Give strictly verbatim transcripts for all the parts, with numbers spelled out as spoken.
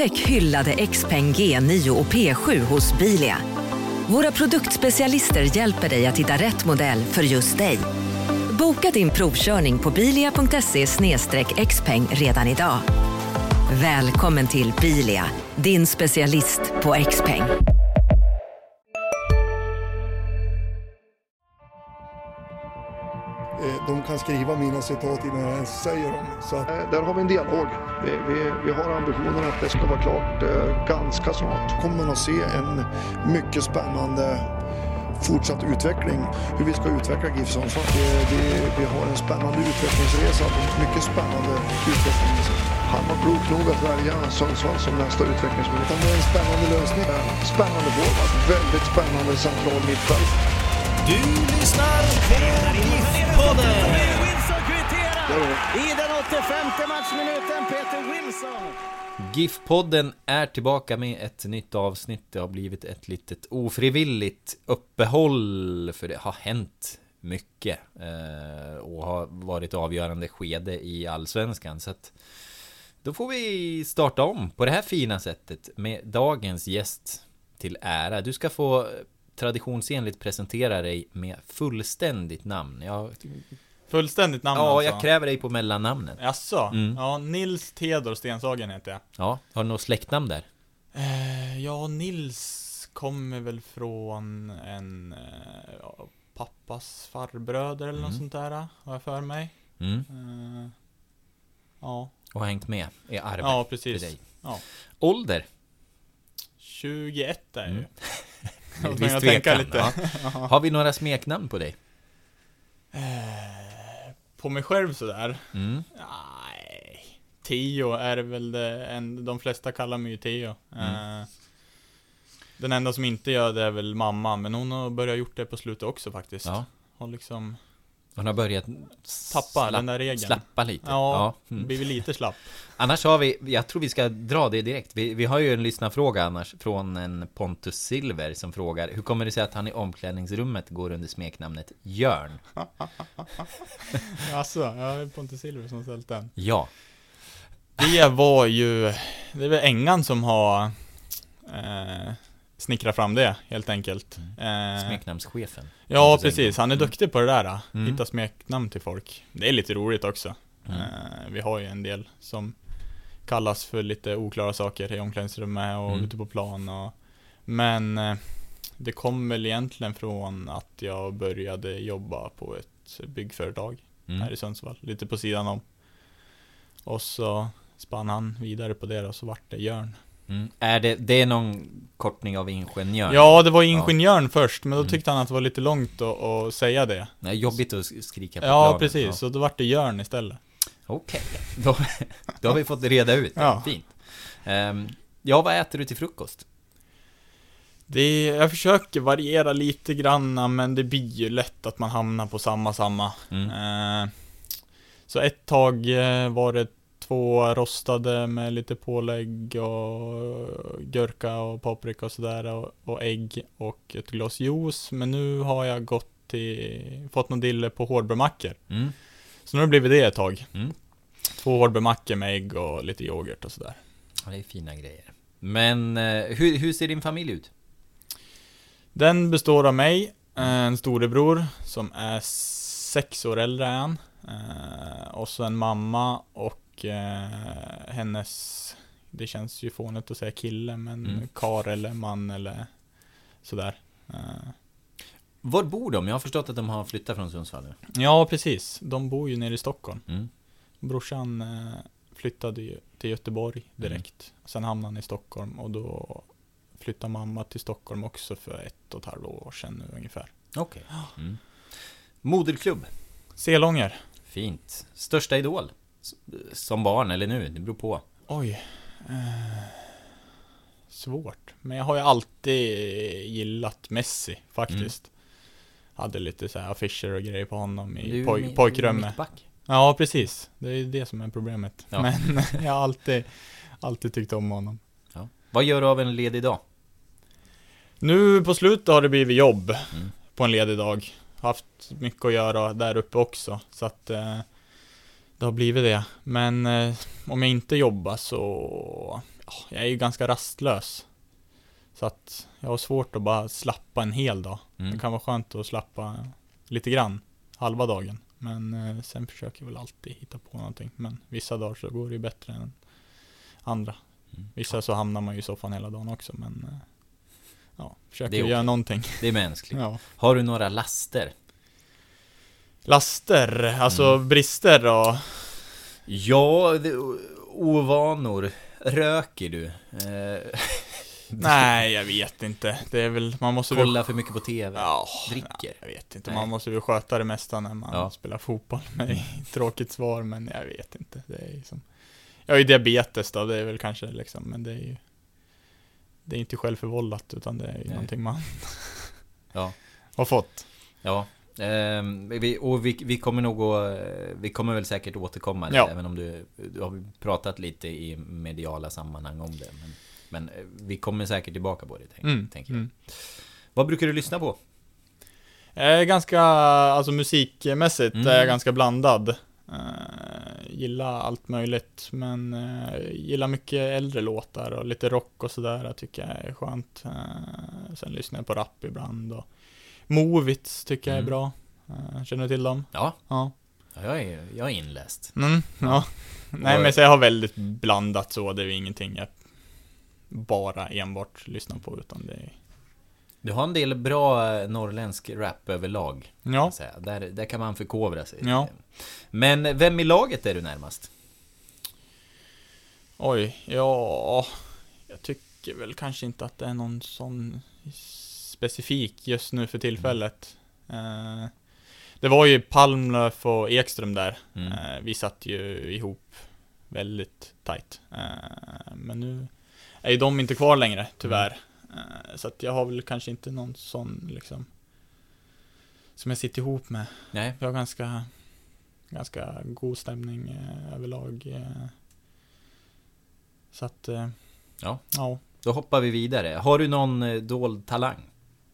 Upptäck hyllade Xpeng G nio och P sju hos Bilia. Våra produktspecialister hjälper dig att hitta rätt modell för just dig. Boka din provkörning på bilia punkt se slash xpeng redan idag. Välkommen till Bilia, din specialist på Xpeng. De kan skriva mina citat innan jag ens säger dem. Så att... Där har vi en dialog. Vi, vi, vi har ambitionen att det ska vara klart eh, ganska snart. Kommer man att se en mycket spännande fortsatt utveckling. Hur vi ska utveckla GIF Sundsvall. Vi, vi har en spännande utvecklingsresa. Mycket spännande utvecklingsresa. Han var klok nog att välja Sundsvall som nästa utvecklingsminister. Det är en spännande lösning. Spännande forward. Väldigt spännande central mittfält. Du lyssnar på GIF-podden. I den åttiofemte matchminuten, Peter Wilson. GIF-podden är tillbaka med ett nytt avsnitt. Det har blivit ett litet ofrivilligt uppehåll, för det har hänt mycket eh, och har varit avgörande skede i Allsvenskan. Så att då får vi starta om på det här fina sättet med dagens gäst till ära. Du ska få traditionsenligt presentera dig med fullständigt namn. Jag... Fullständigt namn Ja, alltså. jag kräver dig på mellannamnet. Jaså? Mm. Ja, Nils Theodor Stenshagen heter jag. Ja, har du något släktnamn där? Eh, ja, Nils kommer väl från en eh, ja, pappas farbröder eller Mm. något sånt där, har jag för mig. Mm. Eh, ja. Och har hängt med i arvet Ja, till precis. dig. Ja. Ålder? tjugoett är jag ju. Mm. Jag Visst tänka tvekan, lite. ja. Har vi några smeknamn på dig? Eh, på mig själv sådär. Mm. Nej. Tio är väl det en, de flesta kallar mig ju Teo. Mm. Eh, den enda som inte gör det är väl mamma, men hon har börjat gjort det på slutet också faktiskt. Ja. Hon liksom Hon har börjat tappa slapp, den där regeln. slappa lite. Ja, Ja. Mm. blir vi lite slapp. Annars har vi, jag tror vi ska dra det direkt. Vi, vi har ju en lyssnarfråga annars från en Pontus Silver som frågar: hur kommer det sig att han i omklädningsrummet går under smeknamnet Jörn? Alltså, jag är Pontus Silver som ställt den. Ja. Det var ju, det är väl Engan som har eh, snickrat fram det, helt enkelt. Eh, Smeknamnschefen. ja, precis. Han är Mm. duktig på det där. Mm. Hitta smeknamn till folk. Det är lite roligt också. Mm. Eh, vi har ju en del som kallas för lite oklara saker i omklädningsrummet och Mm. ute på plan. Och, men eh, det kom väl egentligen från att jag började jobba på ett byggföretag Mm. här i Sundsvall. Lite på sidan om. Och så spann han vidare på det och så vart det Jörn. Mm. Är det, det är någon kortning av ingenjör? Ja, det var ingenjörn ja. först, men då Mm. tyckte han att det var lite långt att, att säga det. Det är jobbigt att skrika på Ja, planen. precis. Ja. Så då vart det Jörn istället. Okej, då, då har vi fått reda ut. Ja. Fint. Um, ja, vad äter du till frukost? Det, jag försöker variera lite granna, men det blir ju lätt att man hamnar på samma, samma. Mm. Eh, så ett tag eh, var det två rostade med lite pålägg och gurka och paprika och sådär och, och ägg och ett glas juice. Men nu har jag gått till, fått någon dille på hårdbrödmackor. Mm. Så nu har det blivit det ett tag. Mm. Två hårdbrödmackor med ägg och lite yoghurt och sådär. Ja, det är fina grejer. Men eh, hur, hur ser din familj ut? Den består av mig, en storebror som är sex år äldre än han. Eh, och så en mamma och eh, hennes, det känns ju fånigt att säga kille, men Mm. kar eller man eller sådär. Eh, Var bor de? Jag har förstått att de har flyttat från Sundsvall nu. ja, precis. De bor ju nere i Stockholm. Mm. Brorsan eh, flyttade ju till Göteborg direkt. Mm. Sen hamnade han i Stockholm och då flyttade mamma till Stockholm också för ett och ett halvt år sedan nu ungefär. Okej. Mm. Moderklubb. Selånger. Fint. Största idol? S- Som barn eller nu? Det beror på. Oj. Eh, svårt. Men jag har ju alltid gillat Messi faktiskt. Mm. Hade lite så här affischer och grejer på honom i Du är poj- mi- pojkrummet. mittback. Ja, precis. Det är det som är problemet. Ja. Men jag har alltid, alltid tyckt om honom. Ja. Vad gör du av en ledig dag? Nu på slutet har det blivit jobb Mm. på en ledig dag. Haft mycket att göra där uppe också. Så att eh, det har blivit det. Men eh, om jag inte jobbar så, ja, jag är ju ganska rastlös. Så att jag har svårt att bara slappa en hel dag. Mm. Det kan vara skönt att slappa lite grann, halva dagen. Men eh, sen försöker jag väl alltid hitta på någonting. Men vissa dagar så går det ju bättre än andra. Mm. Vissa så hamnar man ju i soffan hela dagen också. Men eh, ja, försöker Det är göra okej. någonting. Det är mänskligt. Ja. Har du några laster? Laster, alltså Mm. brister och... Ja, det, ovanor. Röker du? Eh, Nej, jag vet inte. Det är väl, man måste väl... kolla för mycket på tv? Ja, Dricker? jag vet inte. Nej. Man måste väl sköta det mesta när man Ja. spelar fotboll. Men tråkigt svar, men jag vet inte. Det är liksom... Jag har ju diabetes då, det är väl kanske liksom, men det är ju... Det är inte självförvållat, utan det är ju Nej. någonting man Ja. har fått. Ja. Ehm, vi, och vi, vi kommer nog att, vi kommer väl säkert återkomma Ja. även om du, du har pratat lite i mediala sammanhang om det. Men, men vi kommer säkert tillbaka på det, tänk, Mm. tänker jag. Mm. Vad brukar du lyssna på? Jag är ganska, alltså musikmässigt Mm. är jag ganska blandad. Uh, gillar allt möjligt, men uh, gillar mycket äldre låtar och lite rock och sådär. Jag tycker jag är skönt. Uh, sen lyssnar jag på rap ibland och Movits tycker jag är Mm. bra. Uh, känner du till dem? Ja, Ja. ja jag, är, jag är inläst. Mm, ja. Nej, men så jag har väldigt blandat så. Det är ingenting jag bara enbart lyssnar på, utan det är... Du har en del bra eh, norrländsk rap överlag. kan Ja. jag säga. Där, där kan man förkovra sig. Ja. Men vem i laget är du närmast? Oj, ja, jag tycker väl kanske inte att det är någon sån specifik just nu för tillfället. Eh, det var ju Palmlöf och Ekström där. Mm. Eh, vi satt ju ihop väldigt tajt. Eh, men nu är ju de inte kvar längre, tyvärr. Eh, så att jag har väl kanske inte någon sån liksom som jag sitter ihop med. Nej. Vi har ganska, ganska god stämning eh, överlag. Eh, så att, eh, Ja. ja. Då hoppar vi vidare. Har du någon eh, dold talang?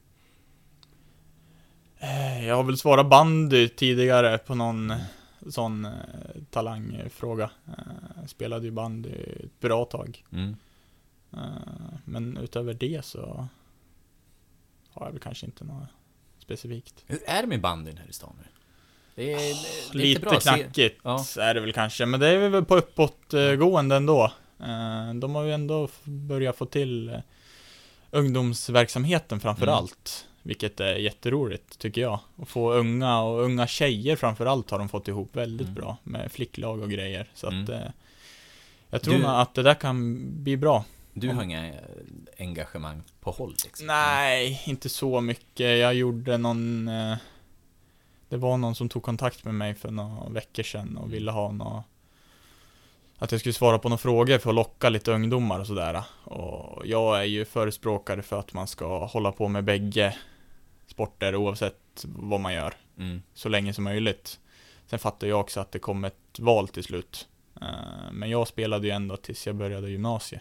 Eh, Jag har väl svarat bandy tidigare på någon sån eh, talangfråga. Eh, spelade ju bandy ett bra tag. Mm. Eh, men utöver det så har jag väl kanske inte något specifikt. Hur är det med bandyn här i stan nu? Det är, det är Lite, lite bra. knackigt Ja. är det väl kanske, men det är väl på uppåtgående ändå. Eh, de har ju ändå f- börjat få till eh, ungdomsverksamheten framför Mm. allt, vilket är jätteroligt tycker jag. Att få unga och unga tjejer framför allt har de fått ihop väldigt Mm. bra med flicklag och grejer. Så Mm. att eh, jag tror Du- nog att det där kan bli bra. Du har inga eh, engagemang på håll liksom? Nej, inte så mycket. Jag gjorde någon... Eh, det var någon som tog kontakt med mig för några veckor sedan och ville ha något... Att jag skulle svara på några frågor för att locka lite ungdomar och sådär. Och jag är ju förespråkare för att man ska hålla på med bägge sporter oavsett vad man gör. Mm. Så länge som möjligt. Sen fattar jag också att det kom ett val till slut. Eh, Men jag spelade ju ändå tills jag började gymnasiet.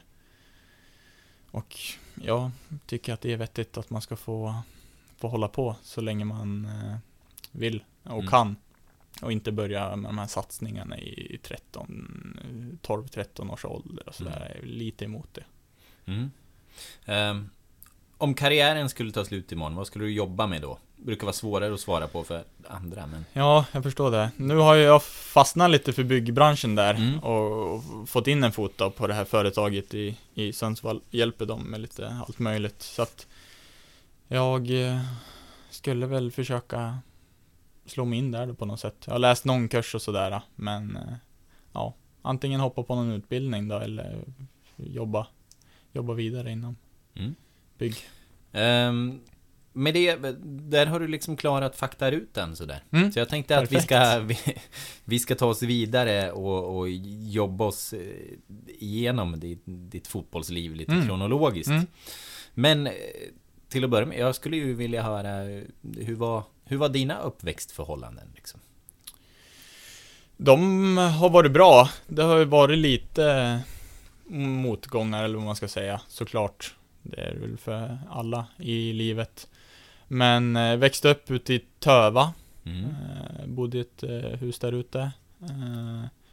Och jag tycker att det är vettigt att man ska få, få hålla på så länge man eh, vill och Mm. kan. Och inte börja med de här satsningarna i tretton, tolv tretton års ålder och sådär. Jag är lite emot det. Mm. Ehm, om karriären skulle ta slut imorgon, vad skulle du jobba med då? Det brukar vara svårare att svara på för andra, men... Ja, jag förstår det. Nu har jag fastnat lite för byggbranschen där Mm. och, och fått in en fot då på det här företaget i, i Sundsvall. Hjälper dem med lite allt möjligt. Så att jag eh, skulle väl försöka slå mig in där då på något sätt. Jag har läst någon kurs och sådär, men eh, ja, antingen hoppa på någon utbildning då eller jobba, jobba vidare inom Mm. bygg. Ehm, med det, där har du liksom klarat faktarutan sådär. Mm. Så jag tänkte att vi Perfekt. ska, vi, vi ska ta oss vidare och, och jobba oss eh, igenom ditt, ditt fotbollsliv lite Mm. kronologiskt. Mm. Men eh, till att börja med, jag skulle ju vilja höra hur var, hur var dina uppväxtförhållanden liksom? De har varit bra. Det har ju varit lite motgångar eller vad man ska säga, såklart. Det är väl för alla i livet. Men eh, växte upp ute i Töva. Mm. Eh, bodde i ett eh, hus där ute. Eh,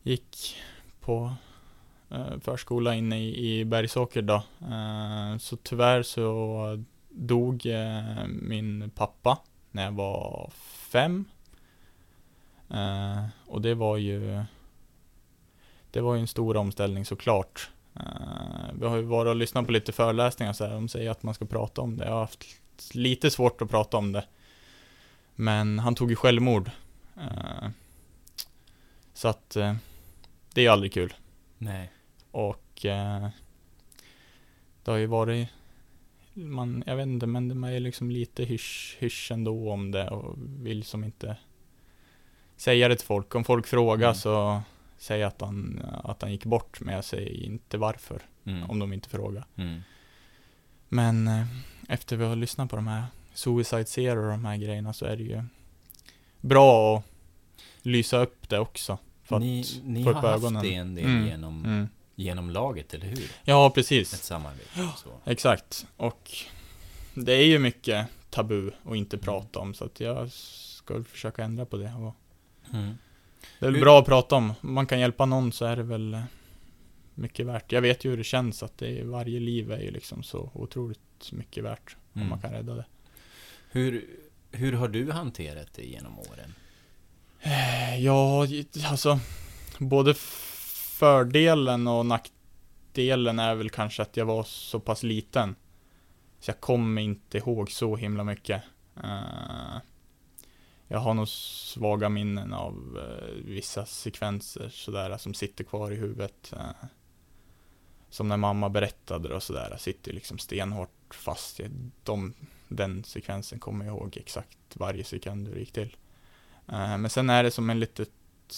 gick på eh, förskola inne i, i Bergsåker då. Eh, så tyvärr så dog eh, min pappa när jag var fem. Eh, och det var ju det var ju en stor omställning såklart. Eh, vi har ju varit och lyssnat på lite föreläsningar så här, de säger att man ska prata om det. Jag har haft lite svårt att prata om det. Men han tog ju självmord. Eh, så att eh, det är ju aldrig kul. Nej. Och eh, det har ju varit man, jag vet inte, men man är liksom lite hysch, hysch ändå om det och vill som inte säga det till folk. Om folk frågar mm. så säger att han, att han gick bort, men jag säger inte varför mm. om de inte frågar. Mm. Men eh, efter vi har lyssnat på de här Suicide Zero och de här grejerna så är det ju bra att lysa upp det också. För ni att ni få har upp haft ögonen. det en del Mm. genom, Mm. genom laget, eller hur? Ja, precis. Ett samarbete. Så. Exakt. Och det är ju mycket tabu att inte prata om, så att jag ska försöka ändra på det. Och Mm. det är väl Hur- bra att prata om. Om man kan hjälpa någon så är det väl mycket värt. Jag vet ju hur det känns att det är, varje liv är ju liksom så otroligt mycket värt om Mm. man kan rädda det. Hur, hur har du hanterat det genom åren? Ja, alltså både fördelen och nackdelen är väl kanske att jag var så pass liten. Så jag kommer inte ihåg så himla mycket. Uh, jag har nog svaga minnen av uh, vissa sekvenser sådär som sitter kvar i huvudet. Uh, som när mamma berättade och sådär. Sitter liksom stenhårt fast. Jag, de, den sekvensen kommer jag ihåg exakt varje sekund hur det gick till. Uh, men sen är det som en litet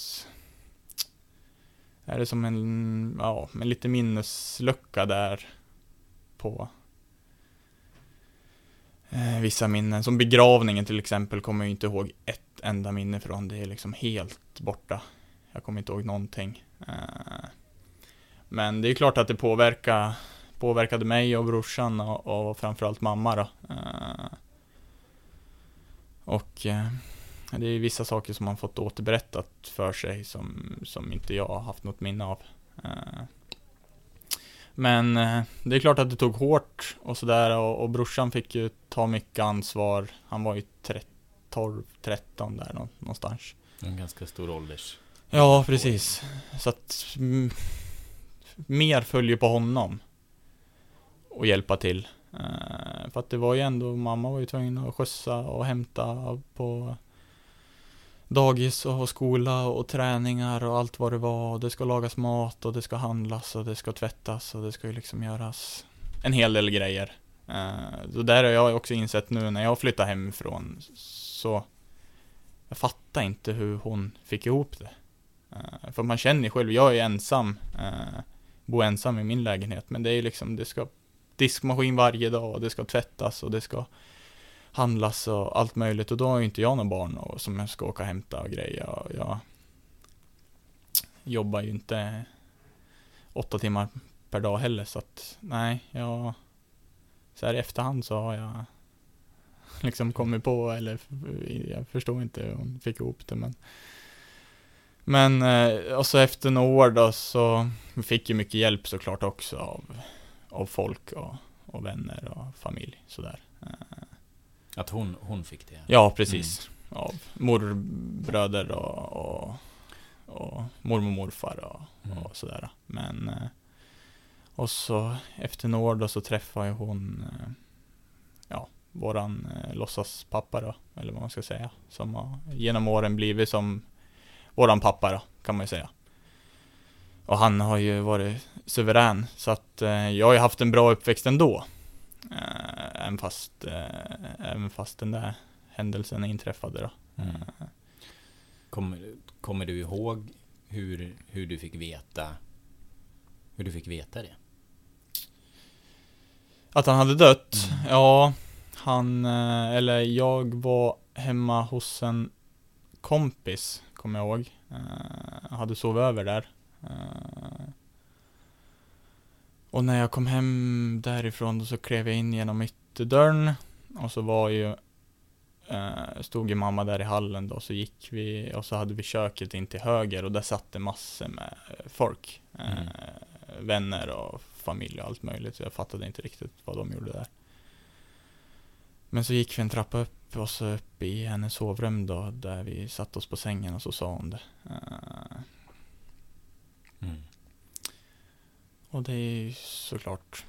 är det som en ja, en lite minneslucka där på uh, vissa minnen. Som begravningen till exempel kommer jag inte ihåg ett enda minne från. Det är liksom helt borta. Jag kommer inte ihåg någonting. Uh, men det är klart att det påverkar, påverkade mig och brorsan och, och framförallt mamma då. Uh, och uh, det är vissa saker som man fått återberättat för sig som, som inte jag har haft något minne av. Uh, men uh, det är klart att det tog hårt och sådär, och, och brorsan fick ju ta mycket ansvar. Han var ju tolv tretton där någonstans. En ganska stor ålders. Ja, precis. Så att m- mer följer på honom och hjälpa till. Uh, för att det var ju ändå, mamma var ju tvungen att skjutsa och hämta på dagis och skola och träningar och allt vad det var. Och det ska lagas mat och det ska handlas och det ska tvättas och det ska ju liksom göras en hel del grejer. Uh, så där har jag också insett nu när jag flyttar hemifrån, så jag fattar inte hur hon fick ihop det. Uh, för man känner själv, jag är ensam, uh, bor ensam i min lägenhet, men det är liksom, det ska diskmaskin varje dag och det ska tvättas och det ska handlas och allt möjligt, och då har ju inte jag några barn och, som jag ska åka och hämta och grejer, och jag jobbar ju inte åtta timmar per dag heller, så att nej, jag så här i efterhand så har jag liksom kommit på, eller jag förstår inte hur hon fick ihop det, men men och så efter några år då så fick jag mycket hjälp såklart också av, av folk och, och vänner och familj sådär. Att hon, hon fick det? Ja, precis. Mm. Av morbröder och, och, och mormor och morfar och, mm. och sådär. Men och så efter några år då så träffade hon ja, våran låtsaspappa då, eller vad man ska säga, som har genom åren blivit som våran pappa då, kan man ju säga. Och han har ju varit suverän, så att eh, jag har ju haft en bra uppväxt ändå. Eh, även, fast, eh, även fast den där händelsen inträffade då. Mm. Kommer, kommer du ihåg hur, hur du fick veta hur du fick veta det? Att han hade dött? Mm. Ja, han, eh, eller jag var hemma hos en kompis, kommer jag ihåg. Eh, hade sovit över där. Uh, och när jag kom hem därifrån då så klev jag in genom ytterdörren, och så var ju eh, stod ju mamma där i hallen då, så gick vi och så hade vi köket in till höger och där satt det massor med folk. Eh, mm. Vänner och familj och allt möjligt, så jag fattade inte riktigt vad de gjorde där. Men så gick vi en trappa upp och så upp i hennes sovrum då, där vi satt oss på sängen och så sa hon det. Eh, mm. Och det är ju såklart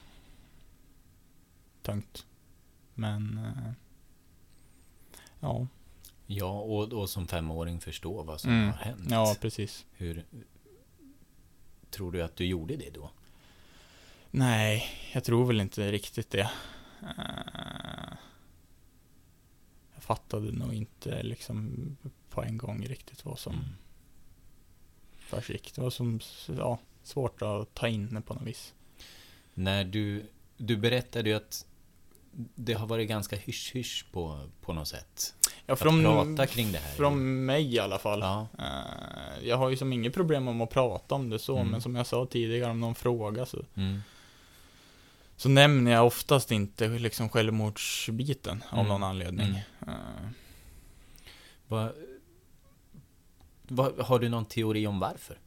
tungt. Men eh, ja. Ja, och, och som femåring förstå vad som mm. har hänt. Ja, precis. Hur tror du att du gjorde det då? Nej, jag tror väl inte riktigt det. Uh, jag fattade nog inte liksom på en gång riktigt vad som mm. försiggick. Det var som, ja, svårt att ta in på något vis. När du, du berättade ju att det har varit ganska hysch-hysch på, på något sätt. Ja, från, att prata kring det här. Från mig i alla fall. Ja. Uh, jag har ju som inget problem om att prata om det så, mm. men som jag sa tidigare, om någon fråga så, mm. så nämner jag oftast inte liksom självmordsbiten av mm. någon anledning. Mm. Uh. Va, va, har du någon teori om varför?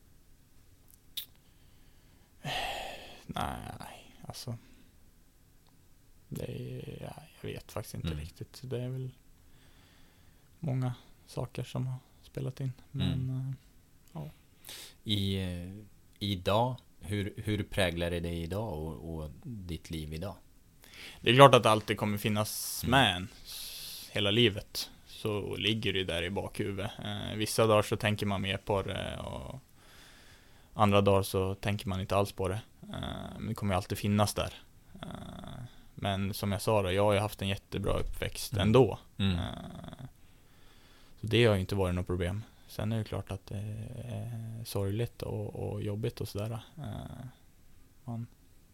Nej, alltså det är, ja, jag vet faktiskt inte mm. riktigt. Det är väl många saker som har spelat in. Men mm. ja. I, idag, hur, hur präglar det dig idag och, och ditt liv idag? Det är klart att det alltid kommer finnas mm. med en hela livet. Så ligger det där i bakhuvudet. Eh, vissa dagar så tänker man mer på det och andra dagar så tänker man inte alls på det. Eh, men det kommer ju alltid finnas där. Eh, men som jag sa då, jag har ju haft en jättebra uppväxt mm. ändå. Mm. Eh, så det har ju inte varit något problem. Sen är det klart att det är sorgligt och, och jobbigt och sådär. Eh, man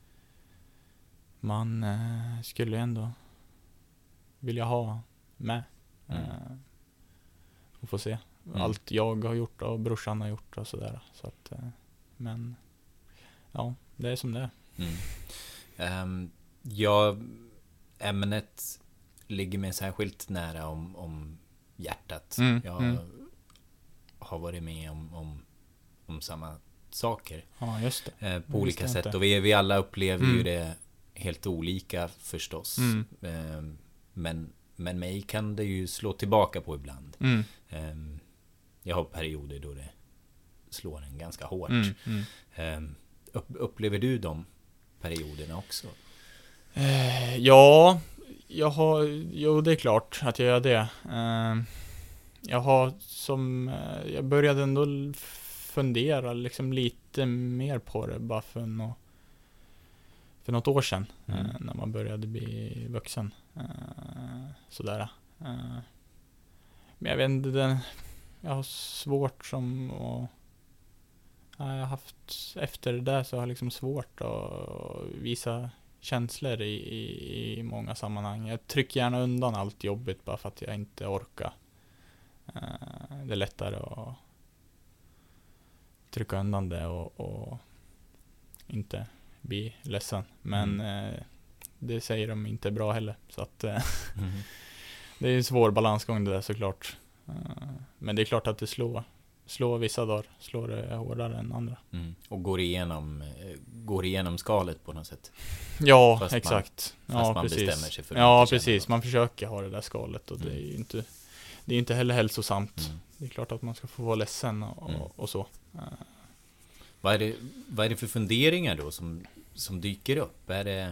man eh, skulle ändå vilja ha med. Mm. Eh, och få se mm. allt jag har gjort och brorsan har gjort och sådär. Så att, eh, men ja, det är som det är. Mm. Um, ja, ämnet ligger mig särskilt nära om, om hjärtat. Mm. Jag mm. har varit med om, om, om samma saker. Ja, just det. Eh, på olika sätt. Och vi, vi alla upplever mm. ju det helt olika förstås. Mm. Eh, men, men mig kan det ju slå tillbaka på ibland. Mm. Eh, jag har perioder då det slår en ganska hårt. Mm. Mm. Eh, upp, upplever du de perioderna också? Eh, ja, jag har, jo det är klart att jag gör det. Eh, jag har som, eh, jag började ändå fundera liksom lite mer på det bara för något, för något år sedan. Mm. Eh, när man började bli vuxen. Eh, sådär. Eh, men jag vet inte, den, jag har svårt som att, jag har haft, efter det där så har jag liksom svårt att visa känslor i, i, i många sammanhang. Jag trycker gärna undan allt jobbigt bara för att jag inte orkar. Uh, det är lättare att trycka undan det och, och inte bli ledsen. Men mm. uh, det säger de inte är bra heller. Så att uh, mm. det är en svår balansgång det där såklart. Uh, men det är klart att det slår. Slår vissa dagar, slår det hårdare än andra. Mm. Och går igenom, går igenom skalet på något sätt. Ja, fast exakt. Man, fast ja, man precis. bestämmer sig för ja, att precis. Man försöker ha det där skalet och mm. det är ju inte, det är inte heller hälsosamt. Mm. Det är klart att man ska få vara ledsen och, mm. och så. Uh. Vad är det, vad är det för funderingar då som, som dyker upp? Är det...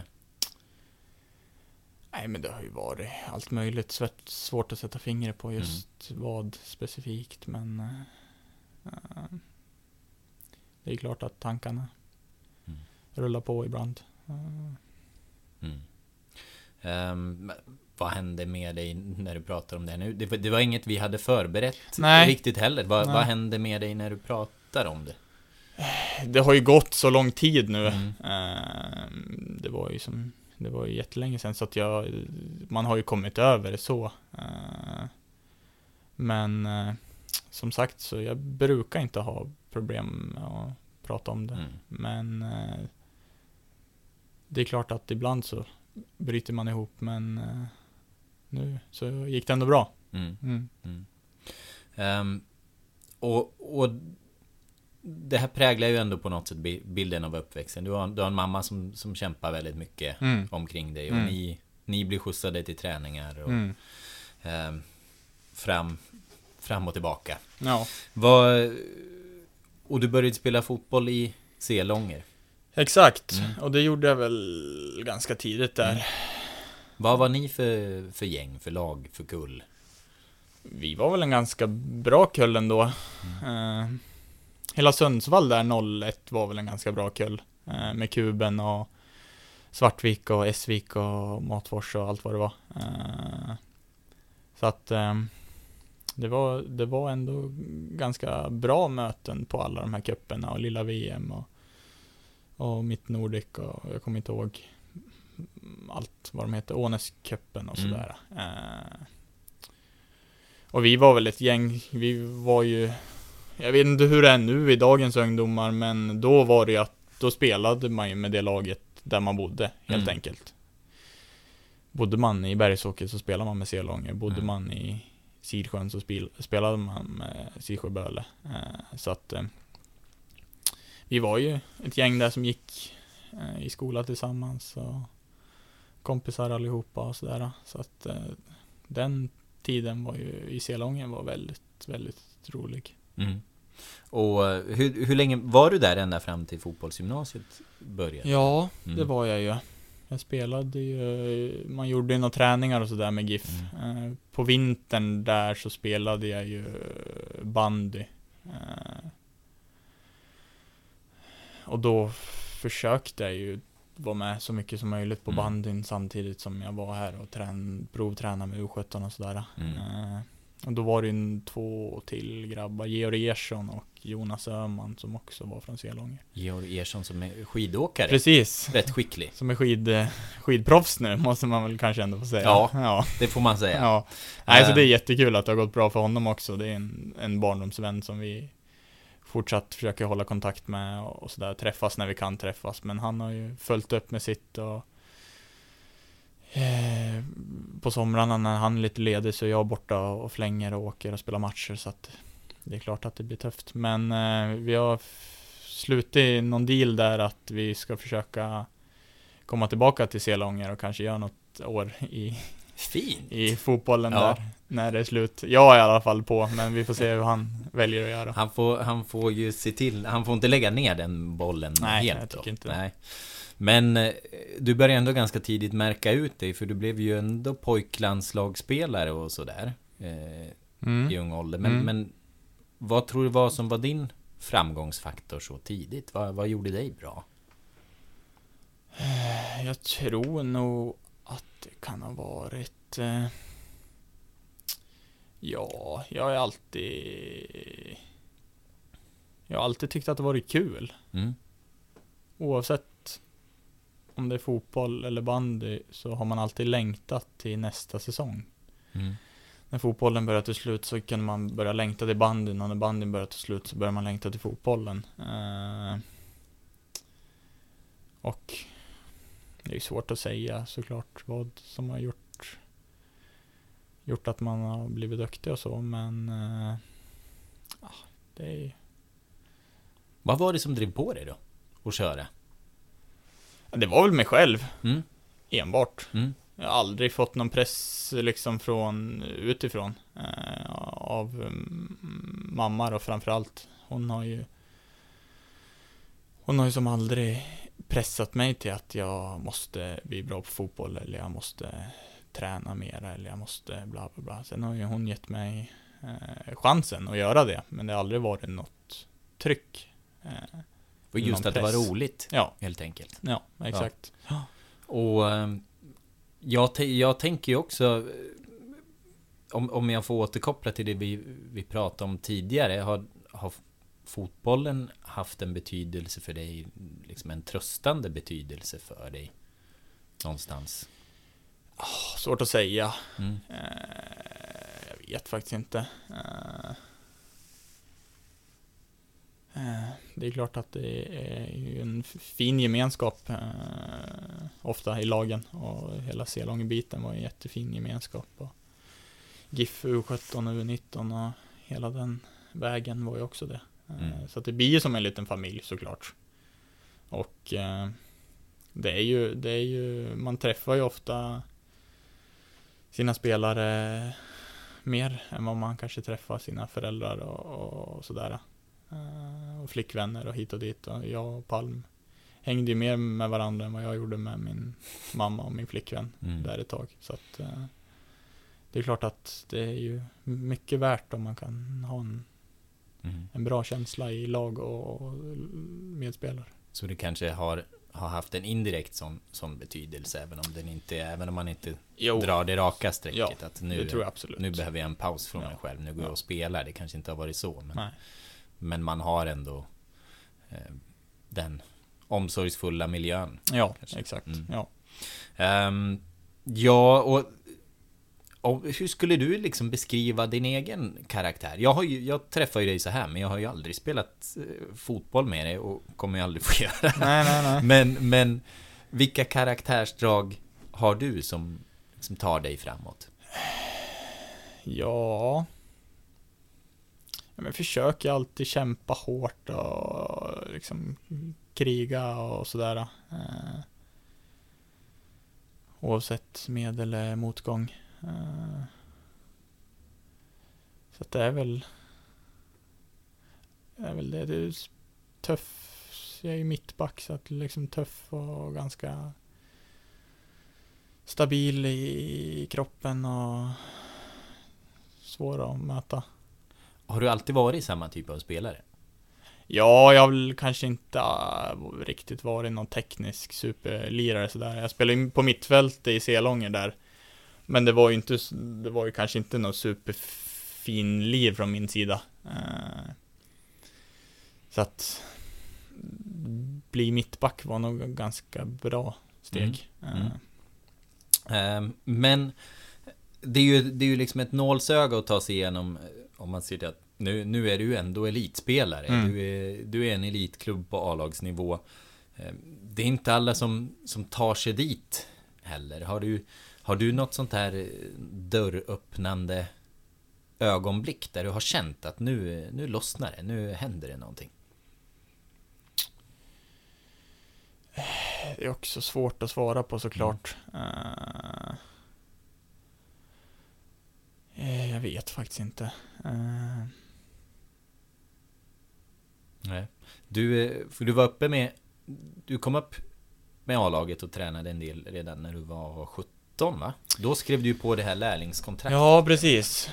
Nej, men det har ju varit allt möjligt. Svårt att sätta fingret på just mm. vad specifikt, men uh, uh, det är klart att tankarna mm. rullar på ibland. Uh. Mm. Um, vad hände med dig när du pratar om det nu? Det, det var inget vi hade förberett Nej. riktigt heller. Vad, vad hände med dig när du pratar om det? Det har ju gått så lång tid nu. Mm. Uh, det var ju som det var ju jättelänge sedan, så att jag, man har ju kommit över det så. Uh, men uh, som sagt så jag brukar inte ha problem med att prata om det. Mm. Men uh, det är klart att ibland så bryter man ihop, men uh, nu så gick det ändå bra. Mm. Mm. Mm. Um, och, och det här präglar ju ändå på något sätt bilden av uppväxten. Du har, du har en mamma som, som kämpar väldigt mycket Mm. omkring dig. Och Mm. ni, ni blir skjutsade till träningar och Mm. um, fram, fram och tillbaka. Ja. Vad, och du började spela fotboll i Selånger. Exakt, Mm. och det gjorde jag väl ganska tidigt där. Mm. Vad var ni för, för gäng, för lag, för kull? Vi var väl en ganska bra kull ändå. Mm. Eh, hela Sundsvall där noll ett var väl en ganska bra kull. Eh, med Kuben och Svartvik och Esvik och Matfors och allt vad det var. Eh, så att eh, det var, det var ändå ganska bra möten på alla de här kupperna och lilla V M och, och Mitt Nordic och jag kommer inte ihåg allt vad de heter, Ånäskuppen och Mm. sådär. Eh, och vi var väl ett gäng, vi var ju, jag vet inte hur det är nu i dagens ungdomar, men då var det ju att, då spelade man ju med det laget där man bodde, helt Mm. enkelt. Bodde man i Bergsåker så spelade man med Selånger, bodde Mm. man i Sidsjön så spel, spelade man med Sidsjöböle. Eh, så att eh, vi var ju ett gäng där som gick eh, i skola tillsammans och kompisar allihopa och sådär. Så att eh, den tiden var ju i Selången var väldigt, väldigt rolig. Mm. Och hur, hur länge var du där ända fram till fotbollsgymnasiet började? Ja, Mm. det var jag ju. Jag spelade ju, man gjorde ju några träningar och sådär med GIF. Mm. Eh, på vintern där så spelade jag ju bandy. Eh, och då försökte jag ju vara med så mycket som möjligt på Mm. bandyn samtidigt som jag var här och trän, provtränade med U sjutton och sådär. Mm. Eh, och då var det ju två till grabbar, Georg Ersson och Jonas Öhman som också var från Selånger. Georg Ersson som är skidåkare. Precis. Rätt skicklig. Som är skid, skidproffs nu, måste man väl kanske ändå få säga. Ja. ja. Det får man säga. ja. Nej, så Ehm. det är jättekul att det har gått bra för honom också. Det är en, en barndomsvän som vi fortsatt försöker hålla kontakt med och, och sådär, träffas när vi kan träffas. Men han har ju följt upp med sitt och eh, på somrarna när han är lite ledig så är jag borta och flänger och åker och spelar matcher, så att det är klart att det blir tufft. Men eh, vi har f- slutit någon deal där att vi ska försöka komma tillbaka till Selånger och kanske göra något år i, Fint. i fotbollen Ja. där när det är slut. Jag är i alla fall på, men vi får se hur han väljer att göra. Han får, han får ju se till, han får inte lägga ner den bollen Nej, helt jag tycker då. inte det. Nej. Men eh, du började ändå ganska tidigt märka ut dig, för du blev ju ändå pojklandslagsspelare och sådär eh, Mm. i ung ålder. Men, Mm. men vad tror du var som var din framgångsfaktor så tidigt? Vad, vad gjorde dig bra? Jag tror nog att det kan ha varit eh, ja, jag har alltid jag har alltid tyckt att det varit kul. Mm. Oavsett om det är fotboll eller bandy så har man alltid längtat till nästa säsong. Mm. När fotbollen börjar till slut så kan man börja längta till bandyn, och när bandyn börjar till slut så börjar man längta till fotbollen. Eh, och det är ju svårt att säga såklart vad som har gjort gjort att man har blivit duktig och så, men eh, ja, det är Vad var det som drev på dig då? Att köra? det var väl mig själv Mm. enbart. Mm. Jag har aldrig fått någon press liksom från utifrån eh, av um, mamma då framförallt. Hon har ju hon har ju som aldrig pressat mig till att jag måste bli bra på fotboll eller jag måste träna mer eller jag måste bla bla bla. Sen har ju hon gett mig eh, chansen att göra det, men det har aldrig varit något tryck. Eh, Och just någon att det var press. roligt, Ja, helt enkelt. ja, exakt. Och eh, jag, t- jag tänker ju också, eh, om, om jag får återkoppla till det vi, vi pratade om tidigare, har, har fotbollen haft en betydelse för dig, liksom en tröstande betydelse för dig någonstans? Svårt att säga. Mm. Eh, jag vet faktiskt inte. Eh, eh, det är klart att det är ju en f- fin gemenskap eh, ofta i lagen, och hela Selångebiten var en jättefin gemenskap. Och GIF U sjutton och U nitton och hela den vägen var ju också det. Mm. Så att det blir ju som en liten familj såklart. Och eh, det är ju, det är ju, man träffar ju ofta sina spelare mer än vad man kanske träffar sina föräldrar och, och sådär. Uh, och flickvänner och hit och dit. Och jag och Palm hängde ju mer med varandra än vad jag gjorde med min mamma och min flickvän Mm. där ett tag. Så att uh, det är klart att det är ju mycket värt om man kan ha en, Mm. en bra känsla i lag och, och medspelare. Så det kanske har, har haft en indirekt sån, sån betydelse, även om den inte, även om man inte Jo. drar det raka strecket, Ja, att nu, det tror jag absolut. nu behöver jag en paus från Ja. mig själv, nu går jag Ja. och spelar. Det kanske inte har varit så, men, Nej. men man har ändå eh, den omsorgsfulla miljön. Ja, Kanske. exakt. Mm. Ja. Ehm, ja, och, och hur skulle du liksom beskriva din egen karaktär? Jag, har ju, jag träffar ju dig så här, men jag har ju aldrig spelat eh, fotboll med dig och kommer ju aldrig få göra. Nej, nej, nej. Men, men vilka karaktärsdrag har du som, som tar dig framåt? Ja. Ja, men försöker alltid kämpa hårt och liksom kriga och sådär. Eh, oavsett med eller motgång. Eh, så att det är väl det är väl det. Det är tuff. Jag är ju mittback, så att liksom tuff och ganska stabil i kroppen och svår att möta. Har du alltid varit samma typ av spelare? Ja, jag har väl kanske inte äh, riktigt varit någon teknisk superlirare sådär. Jag spelade in på mittfält i Selånger där. Men det var ju inte, det var ju kanske inte någon superfin lir från min sida. Uh, så att bli mittback var nog en ganska bra steg. Mm. Mm. Uh. Men det är ju, det är ju liksom ett nålsöga att ta sig igenom, om man ser det att nu, nu är du ändå elitspelare. Mm. Du, är, du är en elitklubb på A-lagsnivå. Det är inte alla som, som tar sig dit heller. Har du, har du något sånt här dörröppnande ögonblick där du har känt att nu, nu lossnar det, nu händer det någonting? Det är också svårt att svara på såklart. Mm. Uh, jag vet faktiskt inte. Uh. Nej. Du, för du var uppe med, du kom upp med A-laget och tränade en del redan när du var sjutton, va? Då skrev du på det här lärlingskontraktet. Ja, precis.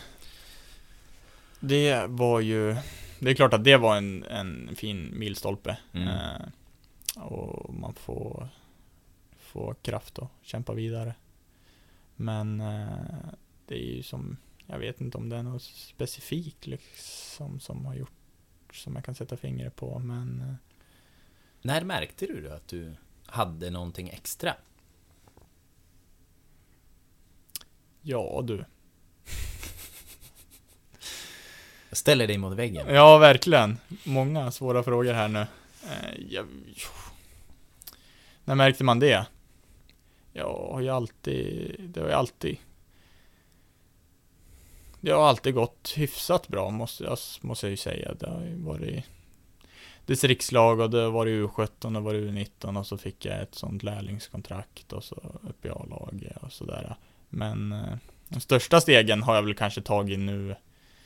Det var ju, det är klart att det var en, en fin milstolpe. Mm. Uh, och man får få kraft att kämpa vidare. Men uh, det är ju som, jag vet inte om det är något specifikt liksom som har gjort, som jag kan sätta fingret på, men uh, när märkte du då att du hade någonting extra? Ja, du. Jag ställer dig mot väggen. Ja, verkligen. Många svåra frågor här nu. Uh, jag, när märkte man det? Jag har ju alltid, det har ju alltid det har alltid gått hyfsat bra, måste jag, måste jag ju säga. Det har ju varit distriktslag och det har varit U sjutton och varit U nitton och så fick jag ett sånt lärlingskontrakt och så upp i A-laget och sådär. Men eh, de största stegen har jag väl kanske tagit nu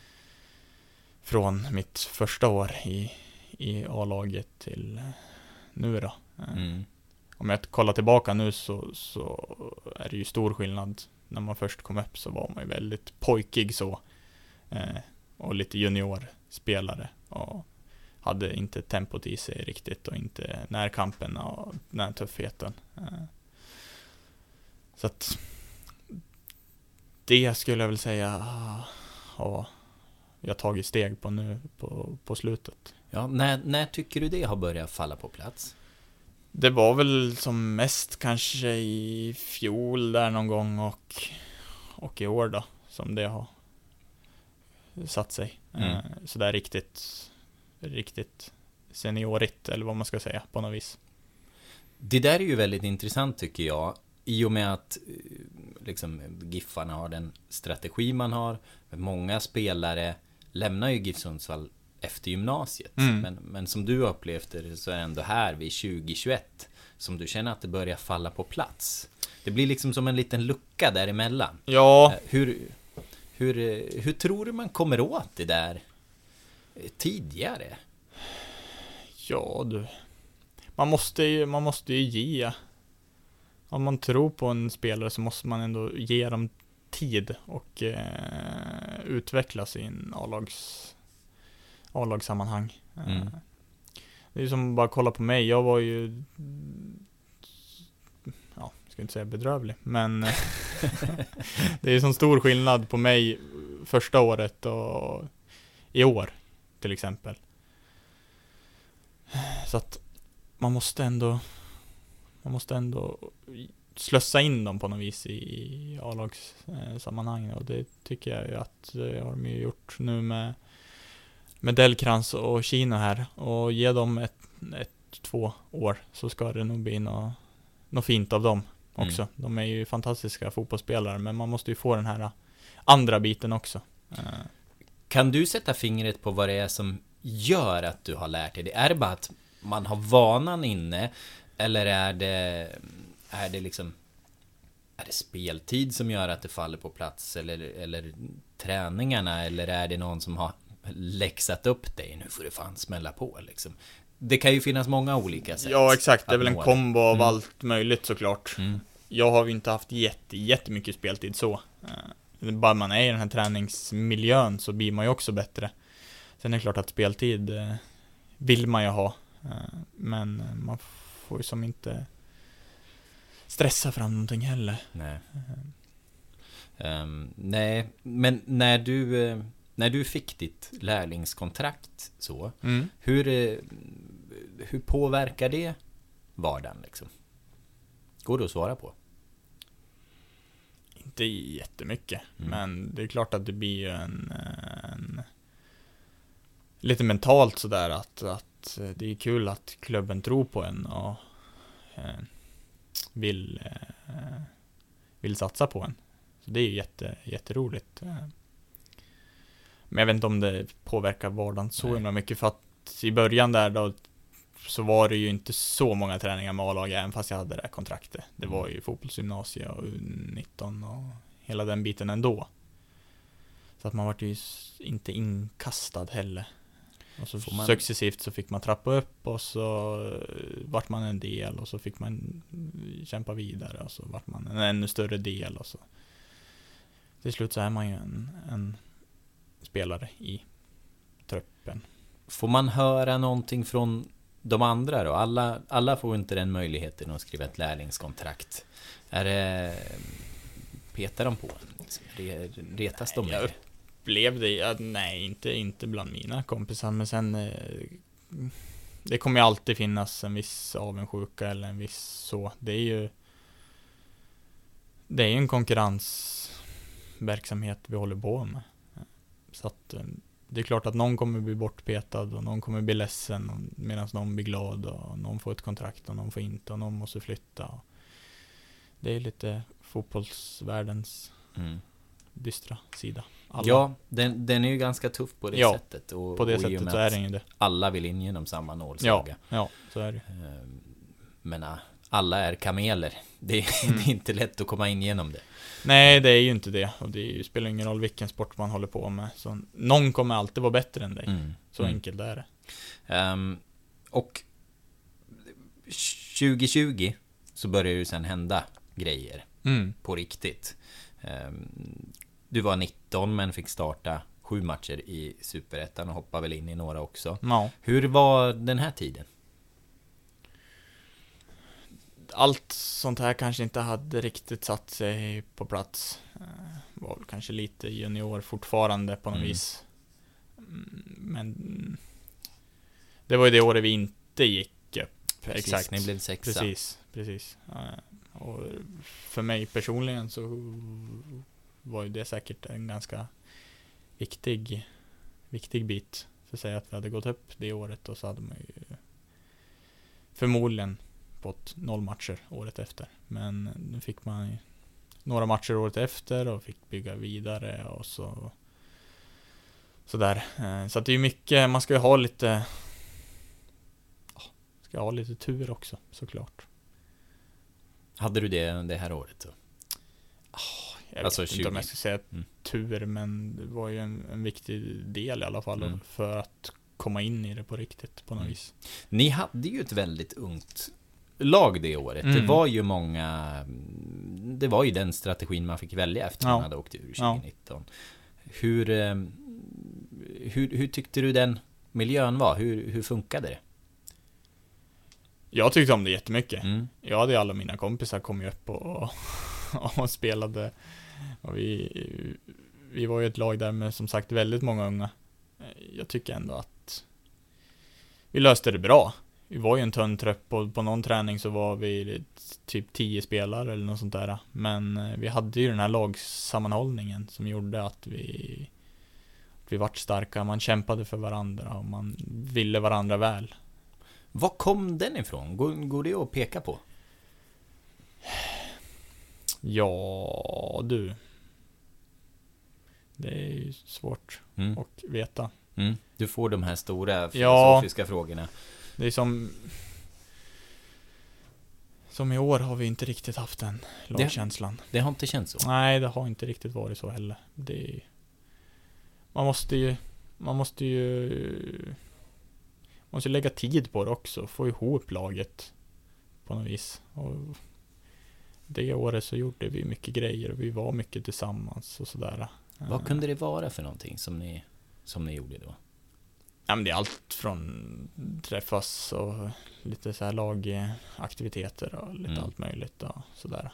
från mitt första år i, i A-laget till nu då. Mm. Om jag kollar tillbaka nu så, så är det ju stor skillnad. När man först kom upp så var man ju väldigt pojkig så. Eh, och lite juniorspelare. Och hade inte tempot i sig riktigt. Och inte närkampen och den tuffheten. Eh, så att det skulle jag väl säga ja, jag har tagit steg på nu på, på slutet. Ja, när, när tycker du det har börjat falla på plats? Det var väl som mest kanske i fjol där någon gång och, och i år då som det har satt sig. Mm. Så där riktigt riktigt seniorigt eller vad man ska säga på något vis. Det där är ju väldigt intressant tycker jag, i och med att liksom Giffarna har den strategi man har. Men många spelare lämnar ju GIF Sundsvall efter gymnasiet. Mm. Men, men som du upplevt det så är det ändå här vid tjugo tjugoett som du känner att det börjar falla på plats. Det blir liksom som en liten lucka däremellan. Ja. Hur, hur, hur tror du man kommer åt det där tidigare? Ja, du. Man måste ju, man måste ju ge. Om man tror på en spelare så måste man ändå ge dem tid och eh, utveckla sin A-lags, A-lagssammanhang. Mm. Eh, det är ju som bara att kolla på mig. Jag var ju, ja, jag ska inte säga bedrövlig, men det är ju sån stor skillnad på mig första året och i år till exempel. Så att man måste ändå man måste ändå slössa in dem på något vis i A-lagssammanhang, och det tycker jag ju att det har de ju gjort nu med med Delkrans och Kina här, och ge dem ett, ett två år så ska det nog bli något, något fint av dem också. Mm. De är ju fantastiska fotbollsspelare, men man måste ju få den här andra biten också. Kan du sätta fingret på vad det är som gör att du har lärt dig det? Är det bara att man har vanan inne, eller är det är det liksom är det speltid som gör att det faller på plats, eller, eller träningarna, eller är det någon som har läxat upp dig, nu får du fan smälla på liksom? Det kan ju finnas många olika sätt. Ja, exakt, det är väl en kombo av mm. allt möjligt såklart. Mm. Jag har ju inte haft jätte, jättemycket speltid så. Bara man är i den här träningsmiljön så blir man ju också bättre. Sen är det klart att speltid vill man ju ha, men man får ju som inte stressa fram någonting heller. Nej. Um, nej, men när du när du fick ditt lärlingskontrakt så, mm. hur hur påverkar det vardagen liksom? Går det att svara på? Inte jättemycket, mm. men det är klart att det blir en, en lite mentalt sådär att, att det är kul att klubben tror på en och eh, vill eh, vill satsa på en. Så det är ju jätte, jätteroligt. Men jag vet inte om det påverkar vardagen så himla mycket, för att i början där då så var det ju inte så många träningar med A-lag, även fast jag hade det här kontraktet. Det var ju fotbollsgymnasie och U nitton och hela den biten ändå. Så att man var ju inte inkastad heller. Och så man... successivt så fick man trappa upp, och så vart man en del, och så fick man kämpa vidare, och så vart man en ännu större del, och så till slut så är man ju en, en spelare i truppen. Får man höra någonting från de andra då? Alla, alla får inte den möjligheten att skriva ett lärlingskontrakt. Är det, petar de på en? Retas de? Jag upplevde det, nej, inte, inte bland mina kompisar, men sen det kommer ju alltid finnas en viss avundsjuka eller en viss så. Det är ju det är ju en konkurrensverksamhet vi håller på med. Så att det är klart att någon kommer bli bortpetad och någon kommer bli ledsen medan någon blir glad, och någon får ett kontrakt och någon får inte, och någon måste flytta. Det är lite fotbollsvärldens mm. dystra sida. Alla. Ja, den, den är ju ganska tuff på det ja, sättet. Och, på det sättet så är det ju det. Alla vill in genom samma nålsaga. Ja, ja, så är det. Men alla är kameler. Det är, mm. det är inte lätt att komma in genom det. Nej, det är ju inte det. Och det är ju, spelar ingen roll vilken sport man håller på med. Så någon kommer alltid vara bättre än dig. Mm. Så mm. enkelt är det. Um, och tjugo tjugo så börjar ju sen hända grejer mm. på riktigt. Um, du var nitton men fick starta sju matcher i Superettan och hoppa väl in i några också. Ja. Hur var den här tiden? Allt sånt här kanske inte hade riktigt satt sig på plats. Var väl kanske lite junior fortfarande på något mm. vis. Men det var ju det året vi inte gick upp. Precis, exakt. Ni blev sexa. Precis, precis. Och för mig personligen så var ju det säkert en ganska viktig viktig bit för att säga att vi hade gått upp det året, och så hade man ju förmodligen fått noll matcher året efter. Men nu fick man några matcher året efter och fick bygga vidare och så sådär. Så att det är mycket, man ska ju ha lite ska ha lite tur också, såklart. Hade du det det här året då? Jag alltså vet tjugo inte om jag ska säga mm. tur, men det var ju en, en viktig del i alla fall mm. för att komma in i det på riktigt på något mm. vis. Ni hade ju ett väldigt ungt lag det året. Mm. Det var ju många, det var ju den strategin man fick välja efter ja. man hade åkt ur tjugonitton. Ja. Hur, hur, hur tyckte du den miljön var? Hur, hur funkade det? Jag tyckte om det jättemycket. Mm. Jag hade alla mina kompisar kom ju upp och, och spelade. Och vi, vi var ju ett lag där med som sagt väldigt många unga. Jag tycker ändå att vi löste det bra. Vi var ju en tunn trupp och på någon träning så var vi typ tio spelare eller något sånt där. Men vi hade ju den här lagsammanhållningen som gjorde att vi, att vi vart starka. Man kämpade för varandra och man ville varandra väl. Var kom den ifrån? Går, går det att peka på? Ja, du. Det är ju svårt mm. att veta. Mm. Du får de här stora filosofiska ja, frågorna. Det är som Som i år har vi inte riktigt haft den lagkänslan. Det, det har inte känts så. Nej, det har inte riktigt varit så heller. Det är, man måste ju Man måste ju Man måste lägga tid på det också. Få ihop laget på något vis. Och det året så gjorde vi mycket grejer. Och vi var mycket tillsammans och sådär. Vad kunde det vara för någonting som ni, som ni gjorde då? Ja, men det är allt från träffas och lite så här lagaktiviteter och lite mm. allt möjligt och sådär.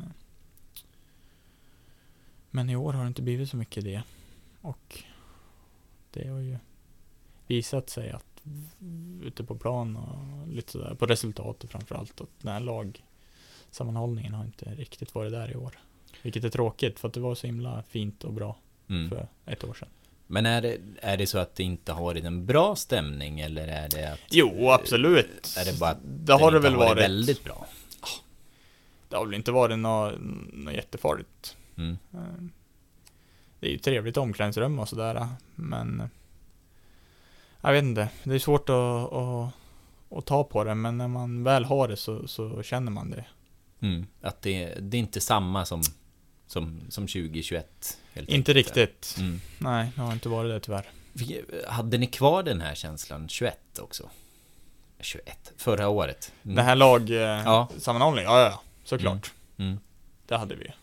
Men i år har det inte blivit så mycket det. Och det har ju visat sig att ute på plan och lite sådär, på resultatet framförallt, att den här lagsammanhållningen har inte riktigt varit där i år. Vilket är tråkigt, för att det var så himla fint och bra mm. för ett år sedan. Men är det, är det så att det inte har varit en bra stämning, eller är det att... Jo, absolut. Är det bara att det har det väl har varit, varit väldigt bra? Det har väl inte varit något, något jättefarligt. Mm. Det är ju trevligt omklädningsrum och sådär, men jag vet inte, det är svårt att, att, att ta på det, men när man väl har det så, så känner man det. Mm. Att det, det är inte samma som, som, som tjugo tjugoett. Helt inte enkelt. riktigt. Mm. Nej, det har inte varit det tyvärr. Hade ni kvar den här känslan tjugoett också? tjugoett, förra året. Mm. Det här lag eh, ja. sammanhållning, ja, ja, såklart. Mm. Mm. Det hade vi.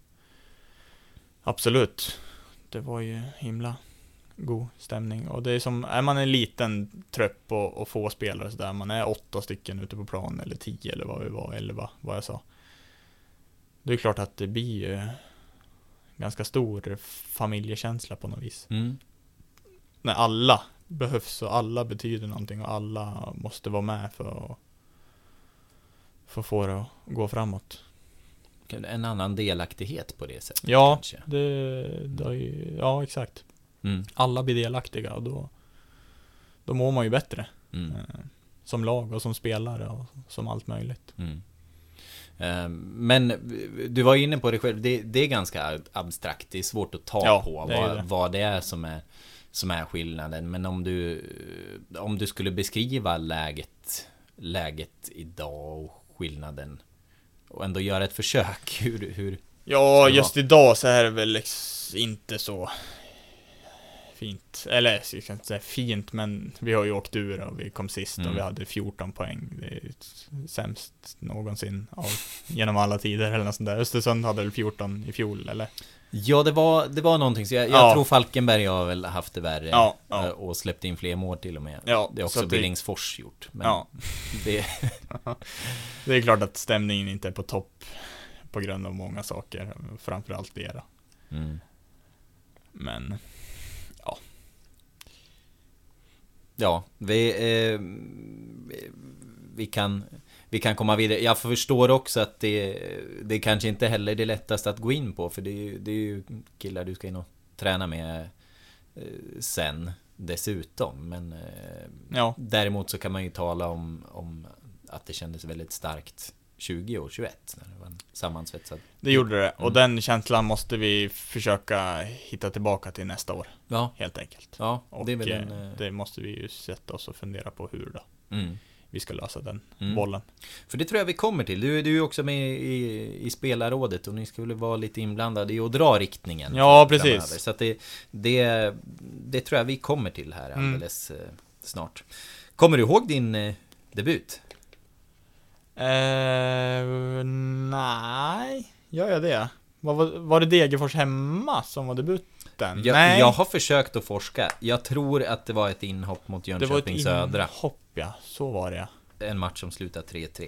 Absolut. Det var ju himla god stämning. Och det är som, är man en liten trupp och, och få spelare så där, man är åtta stycken ute på plan, eller tio eller vad vi var, elva, vad jag sa. Det är klart att det blir ju ganska stor familjekänsla på något vis. Mm. När alla behövs och alla betyder någonting och alla måste vara med för att, för att få det att gå framåt. En annan delaktighet på det sättet. Ja, kanske. det, det är ju, ja exakt. Mm. Alla blir delaktiga och då, då mår man ju bättre. Mm. Eh, som lag och som spelare och som allt möjligt. Mm. Eh, men du var inne på det själv, det, det är ganska abstrakt, det är svårt att ta ja, på det vad, det. vad det är som är som är skillnaden. Men om du om du skulle beskriva läget läget idag och skillnaden och ändå göra ett försök, hur, hur ja, just idag så är det väl inte så fint, eller jag ska inte säga fint, men vi har ju åkt ur och vi kom sist mm. och vi hade fjorton poäng. Det är sämst någonsin av, genom alla tider eller något sånt där. Östersund hade väl fjorton i fjol, eller? Ja, det var, det var någonting, så jag, jag ja. tror Falkenberg har väl haft det värre ja, ja. och släppt in fler mål till och med. Ja, det är också Billingsfors gjort. Men ja. det... det är klart att stämningen inte är på topp på grund av många saker, framförallt det då. Mm. Men ja. Ja, vi eh, vi kan vi kan komma vidare. Jag förstår också att det det kanske inte heller är det lättaste att gå in på, för det är ju, det är ju killar du ska in och träna med eh, sen dessutom, men eh, ja. Däremot så kan man ju tala om om att det kändes väldigt starkt tjugo och tjugoett när det var en sammansvetsad. Det gjorde det, och Mm. den känslan måste vi försöka hitta tillbaka till nästa år, Ja, helt enkelt. ja Och det är väl eh, en... eh, det måste vi ju sätta oss och fundera på hur då Mm. vi ska lösa den Mm. bollen. För det tror jag vi kommer till. Du, du är ju också med i, i spelarrådet och ni ska väl vara lite inblandade i att dra riktningen. Ja, framöver. precis. Så att det, det, det tror jag vi kommer till här Mm. alldeles eh, snart. Kommer du ihåg din eh, debut? Eh, nej, gör jag det? Var, var, var det Degerfors hemma som var debuten? Jag, nej, jag har försökt att forska. Jag tror att det var ett inhopp mot det var Jönköping ett Södra. inhopp, ja. Så var det, ja. En match som slutade tre tre.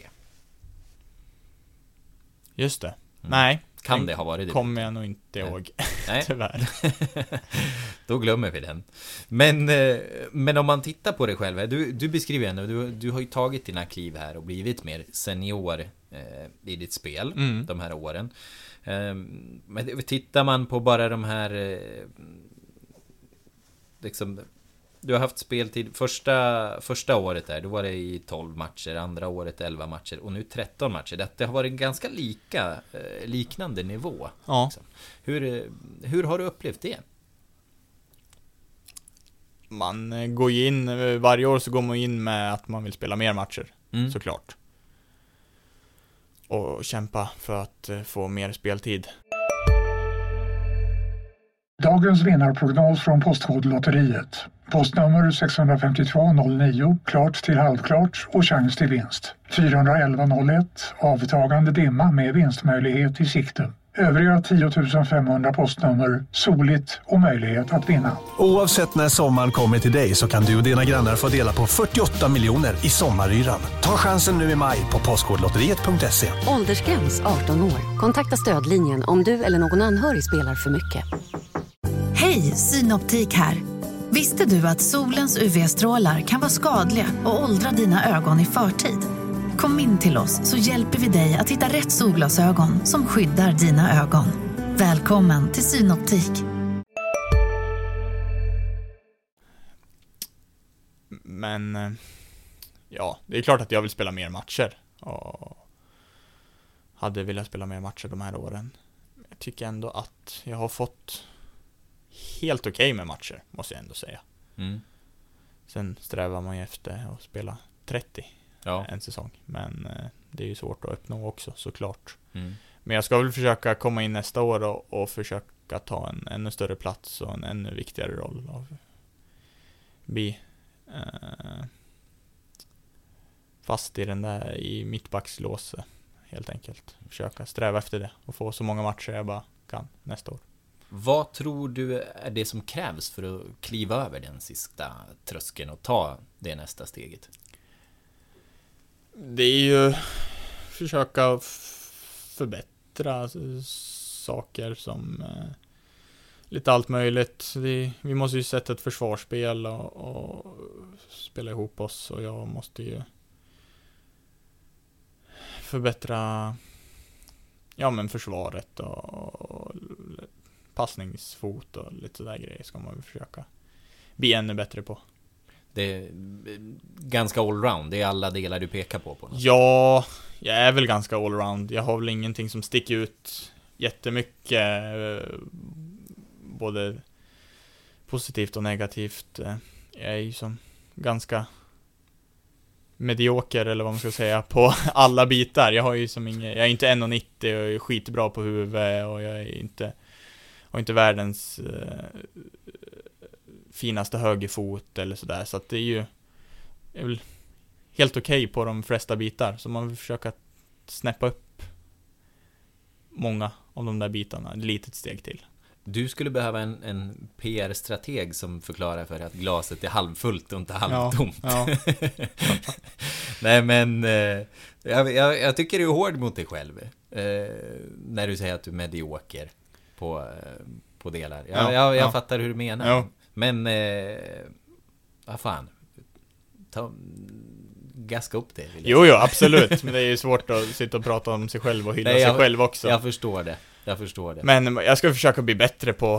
Just det. Nej, Kan den det ha varit det? kommer jag nog inte Nej. ihåg, Nej. tyvärr. Då glömmer vi den. Men, eh, men om man tittar på dig själv, du, du beskriver ändå, du, du har ju tagit dina kliv här och blivit mer senior eh, i ditt spel Mm. de här åren. Eh, men tittar man på bara de här eh, liksom, du har haft speltid första, första året där, då var det i tolv matcher, andra året elva matcher och nu tretton matcher. Det har varit en ganska lika, eh, liknande nivå. Ja. Liksom. Hur, eh, hur har du upplevt det? Man eh, går ju in, eh, varje år så går man in med att man vill spela mer matcher, Mm. såklart. Och kämpa för att eh, få mer speltid. Dagens vinnarprognos från Postkodlotteriet. Postnummer sex fem två noll nio, klart till halvklart och chans till vinst. fyra elva noll ett, avtagande dimma med vinstmöjlighet i sikte. Övriga tio tusen femhundra postnummer, soligt och möjlighet att vinna. Oavsett när sommaren kommer till dig så kan du och dina grannar få dela på fyrtioåtta miljoner i sommaryran. Ta chansen nu i maj på postkodlotteriet punkt se. Åldersgräns arton år. Kontakta stödlinjen om du eller någon anhörig spelar för mycket. Hej, Synoptik här. Visste du att solens U V-strålar kan vara skadliga och åldra dina ögon i förtid? Kom in till oss så hjälper vi dig att hitta rätt solglasögon som skyddar dina ögon. Välkommen till Synoptik. Men eh, ja, det är klart att jag vill spela mer matcher och hade velat spela mer matcher de här åren. Jag tycker ändå att jag har fått helt okej med matcher, måste jag ändå säga. Mm. Sen strävar man ju efter att spela trettio Ja. en säsong, men eh, det är ju svårt att uppnå också, såklart. Mm. Men jag ska väl försöka komma in nästa år och, och försöka ta en ännu större plats och en ännu viktigare roll och bli eh, fast i den där i mittbackslås, helt enkelt. Försöka sträva efter det och få så många matcher jag bara kan nästa år. Vad tror du är det som krävs för att kliva över den sista tröskeln och ta det nästa steget? Det är ju försöka f- förbättra saker som eh, lite allt möjligt. Det, vi måste ju sätta ett försvarsspel och, och spela ihop oss, och jag måste ju förbättra ja men försvaret och, och passningsfot och lite sådär grejer ska man väl försöka bli ännu bättre på. Det är ganska allround, det är alla delar du pekar på, på något. Ja, jag är väl ganska allround. Jag har väl ingenting som sticker ut jättemycket, både positivt och negativt. Jag är ju som ganska medioker, eller vad man ska säga, på alla bitar. Jag har ju som ingen, jag är inte en nittio och är skitbra på huvudet, och jag är inte har inte världens eh, finaste högerfot eller sådär, så att det är ju är väl helt okej okay på de flesta bitar, så man vill försöka snäppa upp många av de där bitarna ett litet steg till. Du skulle behöva en, en P R-strateg som förklarar för att glaset är halvfullt och inte halvtomt. Ja, ja. Nej, men eh, jag, jag, jag tycker du är hård mot dig själv eh, när du säger att du är medioker på, eh, på delar. Jag, Ja, jag, jag ja. fattar hur du menar. Ja. Men eh, vad fan, ta, gaska upp det. vill jag Jo, säga. jo, absolut. Men det är ju svårt att sitta och prata om sig själv och hylla Nej, jag, sig själv också. Jag förstår det. Jag förstår det. Men jag ska försöka bli bättre på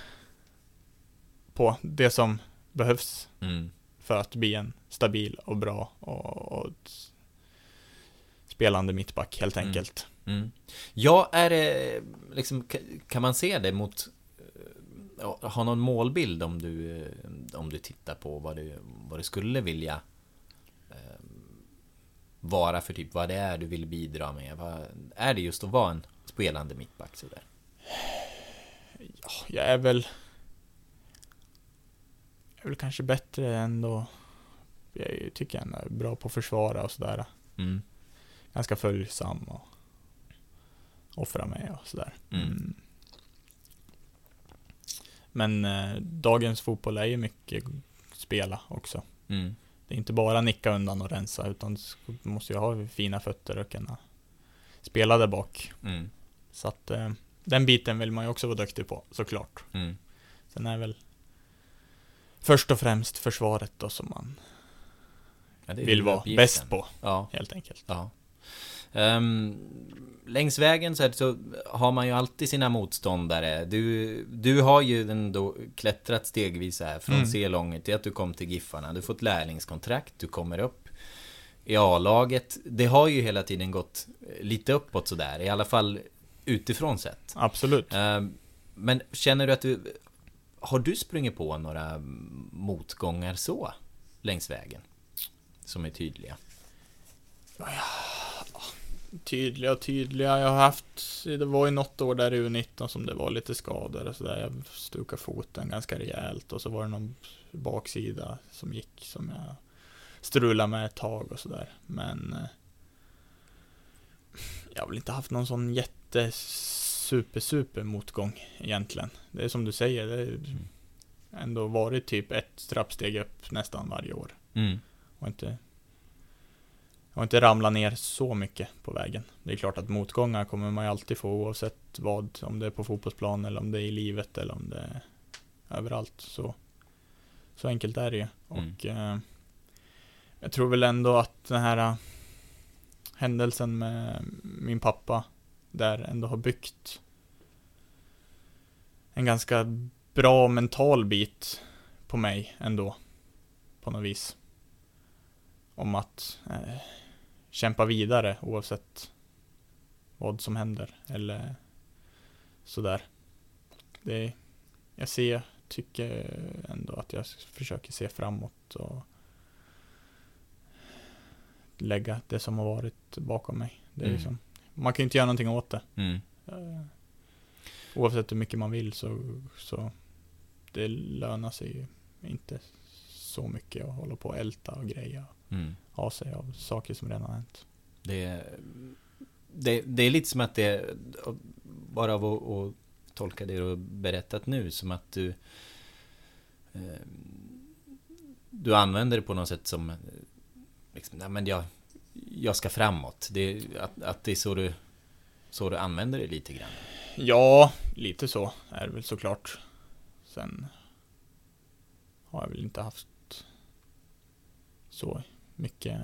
på det som behövs Mm. för att bli en stabil och bra och, och spelande mittback helt enkelt. Mm. Mm. Ja, är det liksom, kan man se det mot, ha någon målbild om du, om du tittar på vad du, vad du skulle vilja eh, vara för typ, vad det är du vill bidra med? Vad, är det just att vara en spelande mittback så där? Ja, jag är väl jag är väl kanske bättre ändå. Jag tycker jag är bra på att försvara och sådär. Mm. Ganska följsam och offra mig och sådär. Mm. Mm. Men eh, dagens fotboll är ju mycket spela också. Mm. Det är inte bara nicka undan och rensa, utan du måste ju ha fina fötter och kunna spela där bak. Mm. Så att eh, den biten vill man ju också vara duktig på, såklart. Mm. Sen är väl först och främst försvaret då som man ja, vill vara uppgiften. bäst på, ja. helt enkelt. Ja. Um, längs vägen så, här, så har man ju alltid sina motståndare. Du, du har ju ändå klättrat stegvis här från Mm. C-långet till att du kom till Giffarna. Du har fått lärlingskontrakt, du kommer upp i A-laget. Det har ju hela tiden gått lite uppåt sådär, i alla fall utifrån sett. Absolut. Um, men känner du att du, har du sprungit på några motgångar så längs vägen som är tydliga? Ja, tydliga och tydliga. Jag har haft, det var ju något år där i U nitton som det var lite skador och sådär. Jag stukade foten ganska rejält och så var det någon baksida som gick som jag strulade med ett tag och sådär. Men eh, jag har väl inte haft någon sån jätte super super motgång egentligen. Det är som du säger, det är ändå varit typ ett trappsteg upp nästan varje år. Mm. Och inte och inte ramla ner så mycket på vägen. Det är klart att motgångar kommer man ju alltid få oavsett vad, om det är på fotbollsplan eller om det är i livet eller om det är överallt. Så, så enkelt är det ju. Mm. Och eh, jag tror väl ändå att den här uh, händelsen med min pappa där ändå har byggt en ganska bra mental bit på mig ändå, på något vis. Om att eh, kämpa vidare oavsett vad som händer eller sådär. Det, jag ser, tycker ändå att jag försöker se framåt och lägga det som har varit bakom mig. Det är Mm. liksom, man kan ju inte göra någonting åt det. Mm. Eh, oavsett hur mycket man vill så, så det lönar sig ju inte så mycket att hålla på och älta och greja. Mm. Ha sig av saker som redan har hänt. Det, det, det är lite som att det, bara av att, att tolka det och berättat nu, som att du eh, du använder det på något sätt som liksom, nej men jag, jag ska framåt. Det, att, att det är så du, så du använder det lite grann. Ja, lite så är det väl såklart. Sen har jag väl inte haft så mycket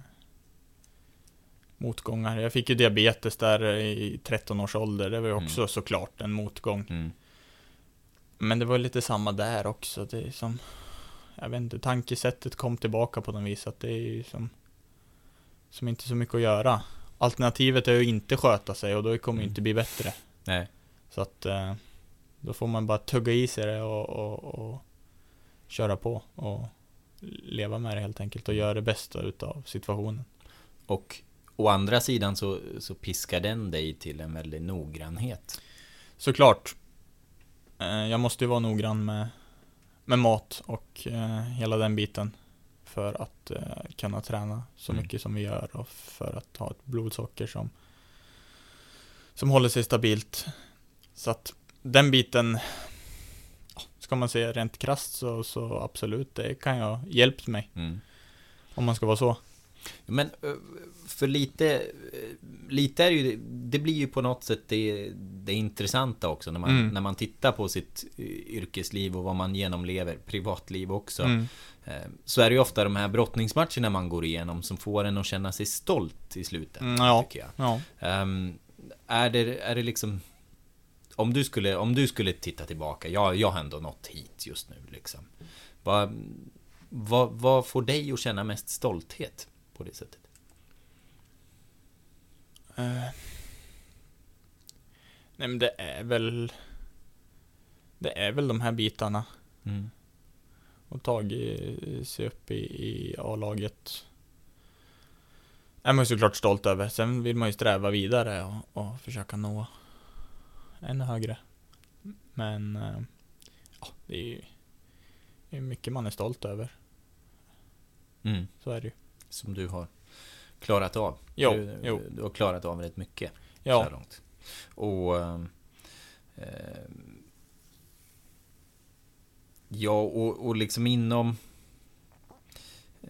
motgångar. Jag fick ju diabetes där i tretton års ålder. Det var ju också mm. såklart en motgång. Mm. Men det var lite samma där också. Det är som, jag vet inte, tankesättet kom tillbaka på något vis. Att det är ju som, som inte så mycket att göra. Alternativet är ju inte sköta sig och då kommer det mm. inte bli bättre. Nej. Så att då får man bara tugga i sig det och, och, och köra på och leva med det helt enkelt och göra det bästa utav situationen. Och å andra sidan så, så piskar den dig till en väldigt noggrannhet. Såklart. Jag måste ju vara noggrann med, med mat och eh, hela den biten för att eh, kunna träna så mm. mycket som vi gör och för att ha ett blodsocker som som håller sig stabilt. Så att den biten, ska man säga rent krasst så, så absolut, det kan jag hjälpt mig. Mm. Om man ska vara så. Men för lite lite är det ju, det blir ju på något sätt det, det intressanta också när man, mm. när man tittar på sitt yrkesliv och vad man genomlever, privatliv också. Mm. Så är det ju ofta de här brottningsmatcherna man går igenom som får en att känna sig stolt i slutet, mm, ja. tycker jag. Ja. Um, är det, är det liksom, om du skulle, om du skulle titta tillbaka, jag, jag har ändå nått hit just nu liksom. Vad, vad, vad får dig att känna mest stolthet på det sättet? Uh, nej men det är väl det är väl de här bitarna. Mm. Och tagit sig upp i, i A-laget är man ju såklart stolt över. Sen vill man ju sträva vidare och, och försöka nå ännu högre. Men uh, ja, det är ju det är mycket man är stolt över. Mm. Så är det ju. Som du har klarat av. Jo, du, jo. du har klarat av rätt mycket. Ja. Så här långt. Och eh, ja, och, och liksom inom eh,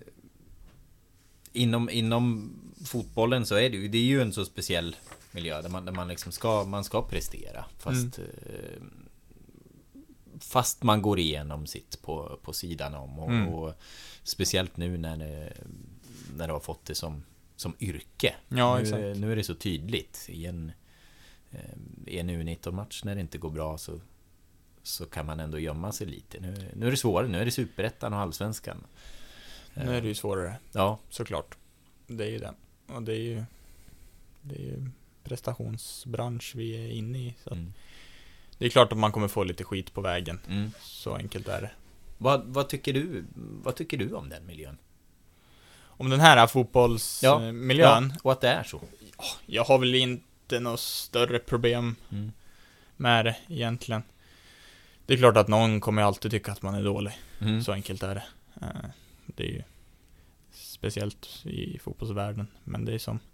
inom inom fotbollen så är det ju det är ju en så speciell miljö där man där man liksom ska man ska prestera fast mm. eh, fast man går igenom sitt på på sidan om och, mm. och speciellt nu när det, när du har fått det som som yrke. Ja, nu, exakt. Nu är det så tydligt i en i en U nitton-match när det inte går bra så så kan man ändå gömma sig lite. Nu, nu är det svårare, nu är det Superettan och Allsvenskan. Nu är det ju svårare. Ja, såklart. Det är ju det. Och det är ju det är ju prestationsbransch vi är inne i så mm. det är klart att man kommer få lite skit på vägen. Mm. Så enkelt är det. Vad, vad tycker du vad tycker du om den miljön? Om den här fotbollsmiljön? Ja, ja, och att det är så. Jag har väl inte något större problem mm. med det egentligen. Det är klart att någon kommer alltid tycka att man är dålig. Mm. Så enkelt är det. Det är ju speciellt i fotbollsvärlden. Men det är som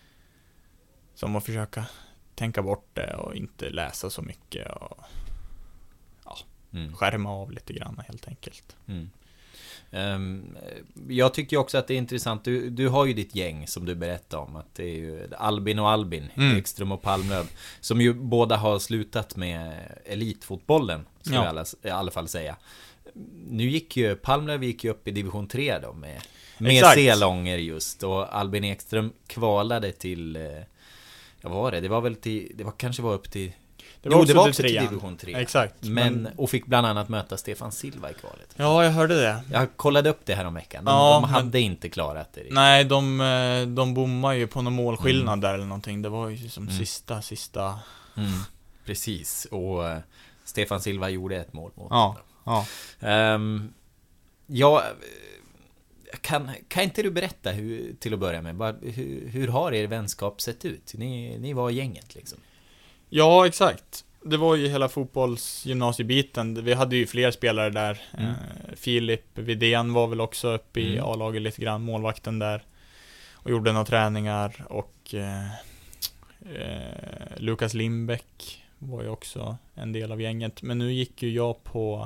som att försöka tänka bort det och inte läsa så mycket och ja, mm. skärma av lite grann helt enkelt. Mm. Um, jag tycker också att det är intressant. Du, du har ju ditt gäng som du berättade om. Att det är ju Albin och Albin, mm. Ekström och Palmlöv, som ju båda har slutat med elitfotbollen, ska ja. jag alla, i alla fall säga. Nu gick ju Palmlöv gick ju upp i division tre då med, med C-långer just. Och Albin Ekström kvalade till ja, vad var det? Det var väl till, det var kanske var upp till Det var, jo, det var också till, till division tre. Exakt. Men, men, och fick bland annat möta Stefan Silva i kvalet. Ja, jag hörde det. Jag kollade upp det här om veckan. De, ja, de hade men, inte klarat det. Nej, de, de bommade ju på någon målskillnad mm. där eller någonting. Det var ju som mm. sista, sista... Mm. Precis. Och uh, Stefan Silva gjorde ett mål mot ja, ja. Um, ja, kan, kan inte du berätta hur, till att börja med, bara, hur, hur har er vänskap sett ut? Ni, ni var gänget liksom. Ja, exakt. Det var ju hela fotbollsgymnasiebiten. Vi hade ju fler spelare där. Mm. Eh, Filip Vidén var väl också uppe i mm. A-laget lite grann, målvakten där. Och gjorde några träningar. Och eh, eh, Lukas Lindbäck var ju också en del av gänget. Men nu gick ju jag på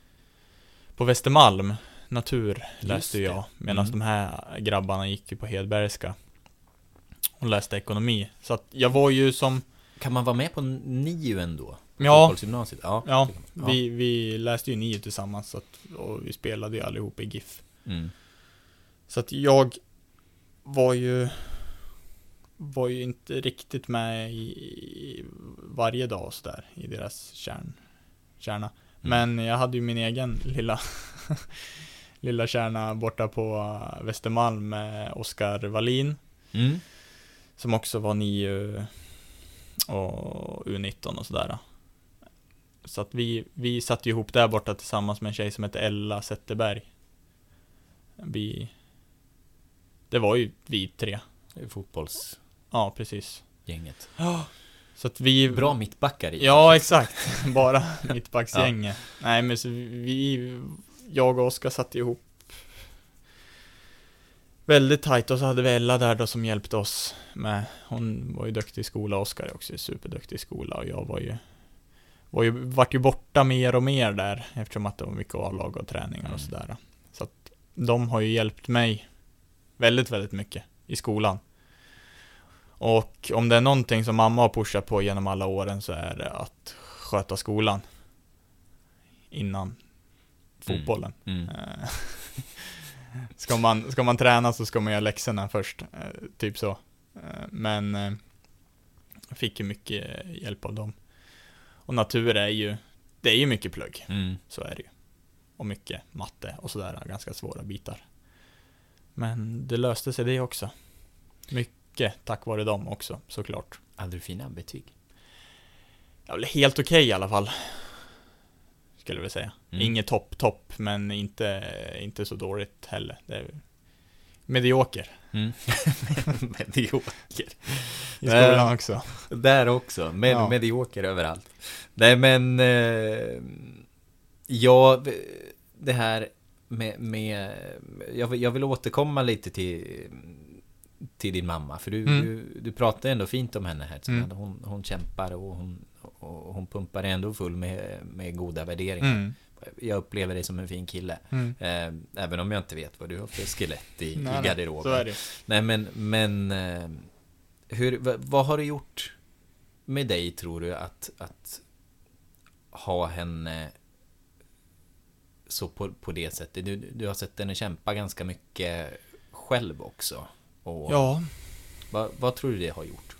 på Västermalm, natur läste jag. Medan mm. de här grabbarna gick ju på Hedbergska och läste ekonomi. Så att jag var ju som... Kan man vara med på N I U ändå? Ja, ja, ja, ja. Vi, vi läste ju N I U tillsammans så att, och vi spelade ju allihop i GIF. Mm. Så att jag var ju var ju inte riktigt med i, i varje dag och så där i deras kärn, kärna. Mm. Men jag hade ju min egen lilla lilla kärna borta på Västermalm med Oskar Wallin. Mm. Som också var N I U och U nitton och sådär. Så att vi, vi satt ju ihop där borta tillsammans med en tjej som heter Ella Zetterberg. Vi, det var ju vi tre. Fotbolls. Ja, precis. Gänget. Ja. Så att vi... Bra mittbackar i. Ja, exakt. Bara mittbacksgänget. Ja. Nej, men så vi, jag och Oskar satt ihop väldigt tajt, och så hade vi Ella där då som hjälpte oss med. Hon var ju duktig i skola, Oskar är också superduktig i skola, och jag var ju var ju vart ju borta mer och mer där eftersom att det var mycket A-lag och träningar mm. och sådär. Så att de har ju hjälpt mig väldigt väldigt mycket i skolan. Och om det är någonting som mamma har pushat på genom alla åren så är det att sköta skolan innan fotbollen. Mm. Mm. Ska man, ska man träna så ska man göra läxorna först, eh, typ så. Eh, men eh, jag fick ju mycket hjälp av dem. Och natur är ju, det är ju mycket plugg. Mm. Så är det ju. Och mycket matte och sådär, ganska svåra bitar. Men det löste sig det också. My- mycket tack vare dem också, såklart. Hade du fina betyg? Ja, helt okej okay, i alla fall. Skulle jag väl säga. Mm. Inget topp, topp, men inte, inte så dåligt heller. Det är medioker. Mm. Medioker. I skolan också. Där också. Med, ja. Medioker överallt. Nej, men eh, ja, det här med, med jag, vill, jag vill återkomma lite till till din mamma, för du, mm. du, du pratar ändå fint om henne här. Mm. Hon, hon kämpar och hon, och hon pumpar ändå full med, med goda värderingar. Mm. Jag upplever dig som en fin kille. Mm. Eh, även om jag inte vet vad du har för skelett i, nej, i garderoben. Så är det. Nej, men, men eh, hur, vad, vad har det gjort med dig, tror du, att, att ha henne så på, på det sättet? Du, du har sett henne kämpa ganska mycket själv också. Och ja. Vad, vad tror du det har gjort?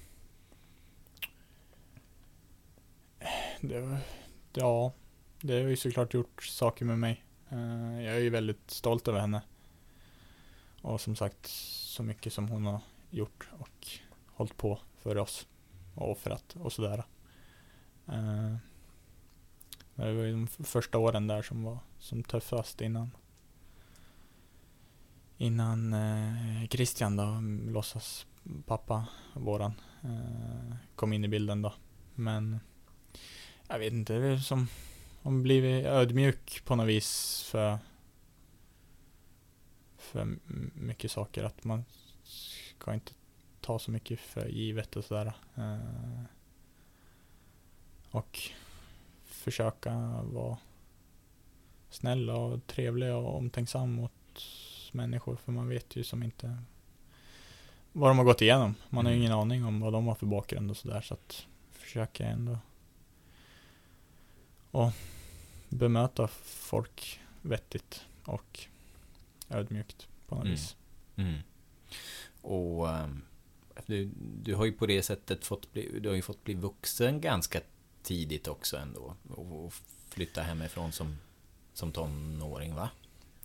Det, ja, det har ju såklart gjort saker med mig. Jag är ju väldigt stolt över henne. Och som sagt, så mycket som hon har gjort och hållit på för oss och offrat och sådär. Det var ju de första åren där som var som tuffast innan innan eh, Christian då, låtsas pappa våran, eh, kom in i bilden då. Men jag vet inte, det är som om blivit ödmjuk på något vis för för mycket saker, att man ska inte ta så mycket för givet och sådär. Eh, och försöka vara snäll och trevlig och omtänksam mot människor, för man vet ju som inte vad de har gått igenom. Man har ju ingen aning om vad de har för bakgrund och sådär, så att försöka ändå och bemöta folk vettigt och ödmjukt på något mm. vis. Mm. Och um, du, du har ju på det sättet fått bli, du har ju fått bli vuxen ganska tidigt också ändå, och, och flytta hemifrån som, som tonåring, va?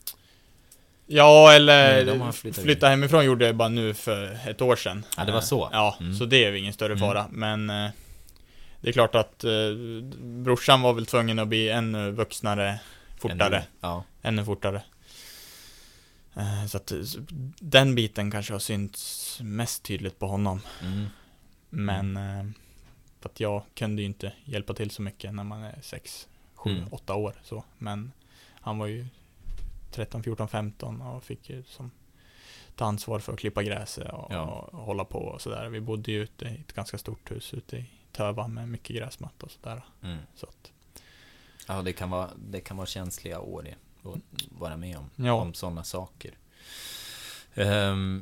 Ja, eller Nej, flytta hemifrån gjorde jag bara nu för ett år sedan. Ja, det var så. Ja, mm. Så det är ju ingen större fara. Mm. Men eh, det är klart att eh, brorsan var väl tvungen att bli ännu vuxnare fortare. Ännu, ja. ännu fortare. Eh, så att den biten kanske har synts mest tydligt på honom. Mm. Men eh, för att jag kunde ju inte hjälpa till så mycket när man är sex, sju, mm. åtta år. Så. Men han var ju tretton, fjorton, femton och fick ju som ta ansvar för att klippa gräset och, ja. och hålla på och sådär. Vi bodde ju ute i ett ganska stort hus ute i Töva med mycket gräsmatta och sådär. Mm. Så att, ja, det kan vara det kan vara känsliga år det, att vara med om, ja. om sådana saker. Um,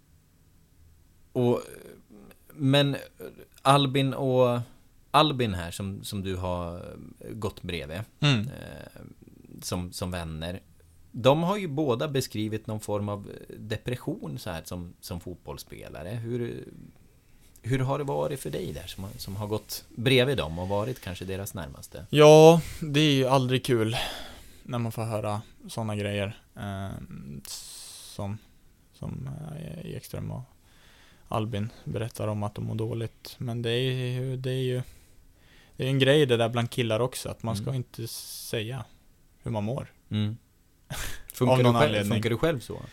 och men Albin och Albin här som, som du har gått bredvid mm. eh, som, som vänner, de har ju båda beskrivit någon form av depression så här som, som fotbollsspelare. Hur, hur har det varit för dig där som, som har gått bredvid dem och varit kanske deras närmaste? Ja, det är ju aldrig kul när man får höra sådana grejer eh, som, som eh, Ekström och Albin berättar om att de mår dåligt. Men det är ju det är ju det är en grej det där bland killar också, att man mm. ska inte säga hur man mår. Mm. Funkar, du själv, funkar du själv så?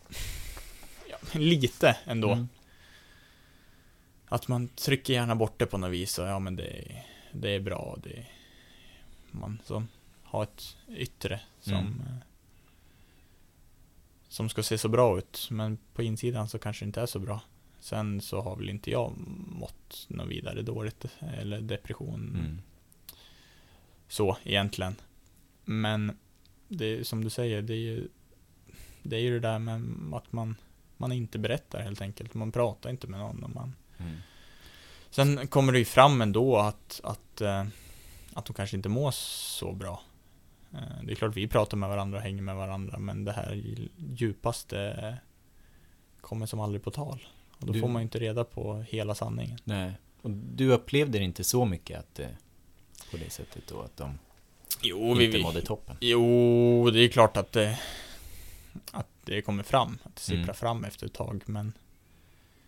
Ja, lite ändå. Mm. Att man trycker gärna bort det på något vis och ja, men det är, det är bra. Det är, man som har ett yttre som mm. som ska se så bra ut, men på insidan så kanske det inte är så bra. Sen så har väl inte jag mått något vidare dåligt eller depression mm. så egentligen. Men det är, som du säger, det är ju det är ju det där med att man man inte berättar helt enkelt. Man pratar inte med någon. Och man. Mm. Sen kommer det ju fram ändå att att att de kanske inte mår så bra. Det är klart vi pratar med varandra och hänger med varandra, men det här djupaste kommer som aldrig på tal. Och då du, får man ju inte reda på hela sanningen. Nej. Och du upplevde det inte så mycket att på det sättet då att de jo, inte vi, mådde toppen? Jo, det är klart att det, att det kommer fram, att det sipprar mm. fram efter ett tag, men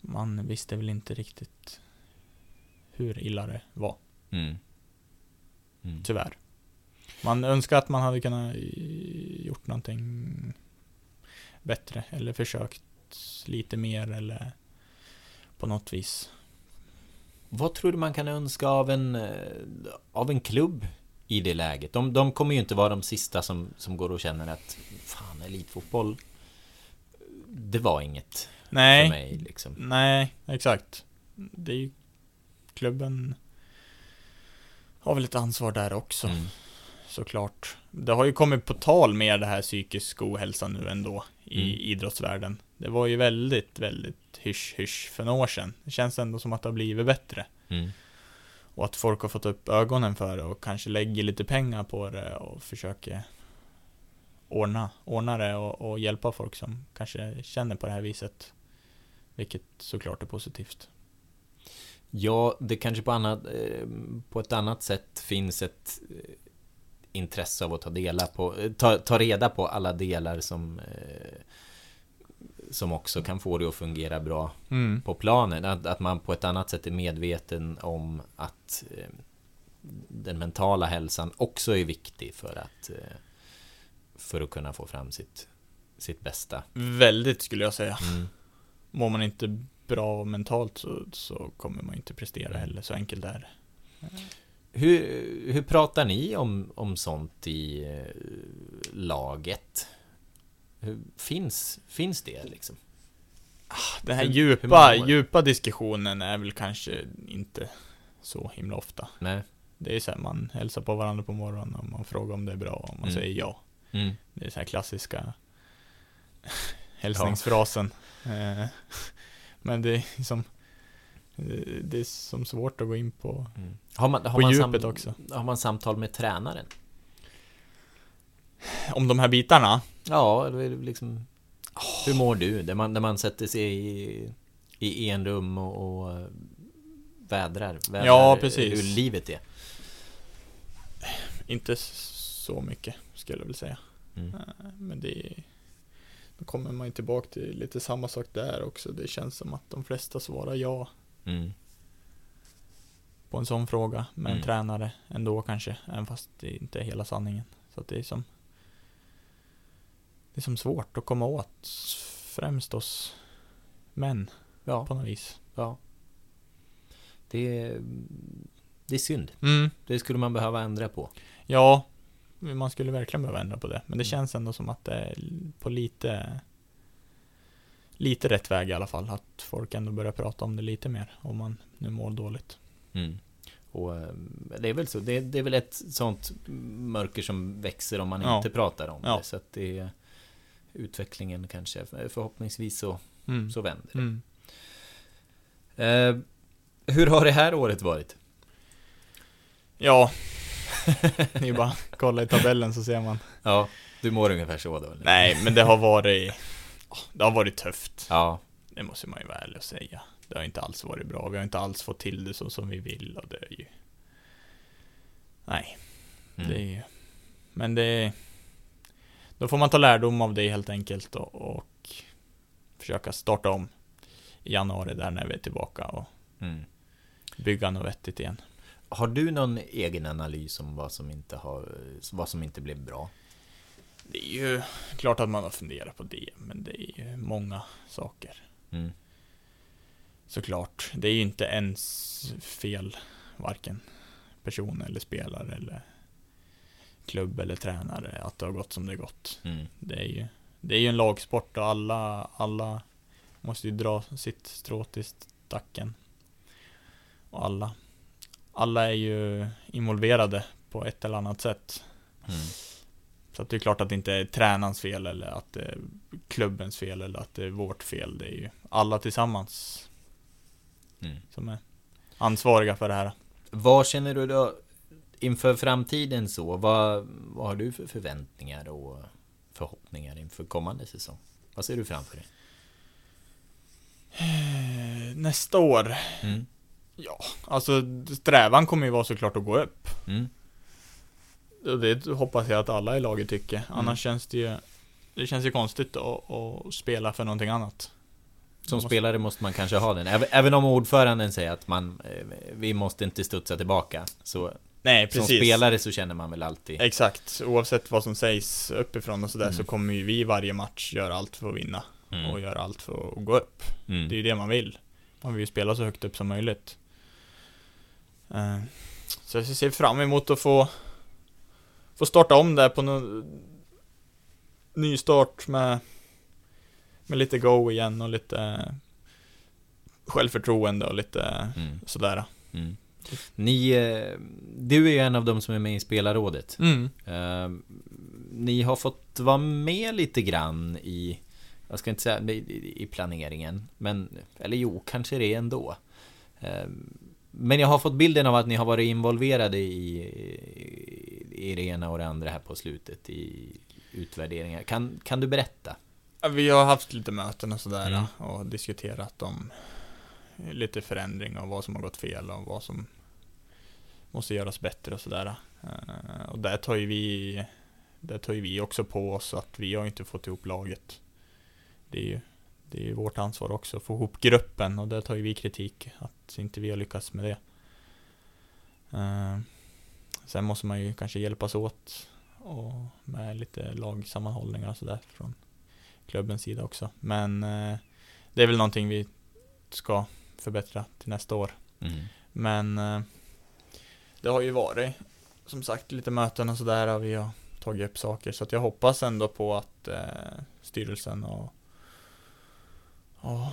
man visste väl inte riktigt hur illa det var. Mm. Mm. Tyvärr. Man önskar att man hade kunnat gjort någonting bättre eller försökt lite mer eller på något vis. Vad tror du man kan önska av en av en klubb i det läget? De, de kommer ju inte vara de sista som, som går och känner att fan, elitfotboll, det var inget nej, för mig liksom. Nej, exakt. Det är ju, klubben har väl ett ansvar där också. Mm. Såklart. Det har ju kommit på tal med det här psykisk ohälsa nu ändå i mm. idrottsvärlden. Det var ju väldigt, väldigt hysch-hysch för några år sedan. Det känns ändå som att det har blivit bättre. Mm. Och att folk har fått upp ögonen för det och kanske lägger lite pengar på det och försöker ordna, ordna det och, och hjälpa folk som kanske känner på det här viset. Vilket såklart är positivt. Ja, det kanske på, annat, på ett annat sätt finns ett intresse av att ta, dela på, ta, ta reda på alla delar som, som också kan få det att fungera bra mm. på planen. Att, att man på ett annat sätt är medveten om att den mentala hälsan också är viktig för att, för att kunna få fram sitt, sitt bästa. Väldigt skulle jag säga. Mm. Mår man inte bra mentalt så, så kommer man inte prestera heller, så enkelt är det. Hur, hur pratar ni om, om sånt i eh, laget? Hur, finns, finns det liksom? Ah, den här djupa, djupa diskussionen är väl kanske inte så himla ofta. Nej. Det är så här, man hälsar på varandra på morgonen och man frågar om det är bra och man mm. säger ja. Mm. Det är så här klassiska hälsningsfrasen. Ja. Men det är som det är som svårt att gå in på, mm. har man, har på man djupet sam, också. Har man samtal med tränaren? Om de här bitarna? Ja, det är liksom, oh. hur mår du? Där man, där man sätter sig i, i en rum och, och vädrar, vädrar ja, precis. hur livet är. Inte så mycket skulle jag väl säga. Mm. Men det är, då kommer man ju tillbaka till lite samma sak där också. Det känns som att de flesta svarar ja mm. på en sån fråga med en mm. tränare ändå kanske, även fast det inte är hela sanningen. Så att det är som det är som svårt att komma åt främst hos män ja. på något vis. Ja. Det är, det är synd. Mm. Det skulle man behöva ändra på. Ja, man skulle verkligen behöva ändra på det. Men det känns ändå som att det är på lite lite rätt väg i alla fall. Att folk ändå börjar prata om det lite mer om man nu mår dåligt. Mm. Och det är väl så. Det är, det är väl ett sånt mörker som växer om man ja. inte pratar om ja. det. Så att det är utvecklingen kanske. Förhoppningsvis så, mm. så vänder det. Mm. Eh, hur har det här året varit? Ja, ni bara kolla i tabellen så ser man. Ja, du mår ungefär så då. Eller? Nej, men det har varit det har varit tufft. Ja. Det måste man ju vara ärlig och säga. Det har inte alls varit bra. Vi har inte alls fått till det så som vi vill och det är ju nej. Mm. Det är ju men det då får man ta lärdom av det helt enkelt och, och försöka starta om i januari där när vi är tillbaka och mm. bygga något vettigt igen. Har du någon egen analys om vad som inte har vad som inte blev bra? Det är ju klart att man har funderat på det, men det är ju många saker. Mm. Såklart. Det är ju inte ens fel, varken person eller spelare eller klubb eller tränare, att det har gått som det gått. Mm. Det är ju det är ju en lagsport och alla alla måste ju dra sitt strå till stacken. Och alla alla är ju involverade på ett eller annat sätt. Mm. Så att det är klart att det inte är tränarens fel eller att det är klubbens fel eller att det är vårt fel. Det är ju alla tillsammans mm. som är ansvariga för det här. Vad känner du då inför framtiden så? Vad, vad har du för förväntningar och förhoppningar inför kommande säsong? Vad ser du framför dig? Nästa år? Mm. Ja, alltså strävan kommer ju vara såklart att gå upp. Mm. Och det hoppas jag att alla i laget tycker. Mm. Annars känns det ju det känns ju konstigt att, att spela för någonting annat. Som måste... spelare måste man kanske ha den. Även, även om ordföranden säger att man, vi måste inte studsa tillbaka. Så Nej, precis. Som spelare så känner man väl alltid. Exakt, oavsett vad som sägs uppifrån och sådär, Mm. så kommer ju vi varje match göra allt för att vinna. Mm. Och göra allt för att gå upp. Mm. Det är ju det man vill. Man vill ju spela så högt upp som möjligt. Uh, så jag ser fram emot att få Få starta om där på någon ny start med Med lite go igen och lite självförtroende och lite Mm. sådär. Mm. Ni, eh, du är ju en av dem som är med i spelarrådet. Mm. Uh, ni har fått vara med lite grann i, jag ska inte säga i, i planeringen, men, eller jo, kanske det ändå. Uh, men jag har fått bilden av att ni har varit involverade i, i, i det ena och det andra här på slutet i utvärderingar. Kan, kan du berätta? Ja, vi har haft lite möten och sådär Mm. och diskuterat om lite förändring och vad som har gått fel och vad som måste göras bättre och sådär. Uh, och där tar ju vi där tar ju vi också på oss att vi har inte fått ihop laget. Det är ju det är ju vårt ansvar också att få ihop gruppen, och där tar ju vi kritik att inte vi har lyckats med det. Uh, sen måste man ju kanske hjälpas åt och med lite lagsammanhållningar och sådär från klubbens sida också. Men uh, det är väl någonting vi ska förbättra till nästa år. Mm. Men uh, det har ju varit som sagt lite möten och sådär, och vi har tagit upp saker, så att jag hoppas ändå på att uh, styrelsen och Ja,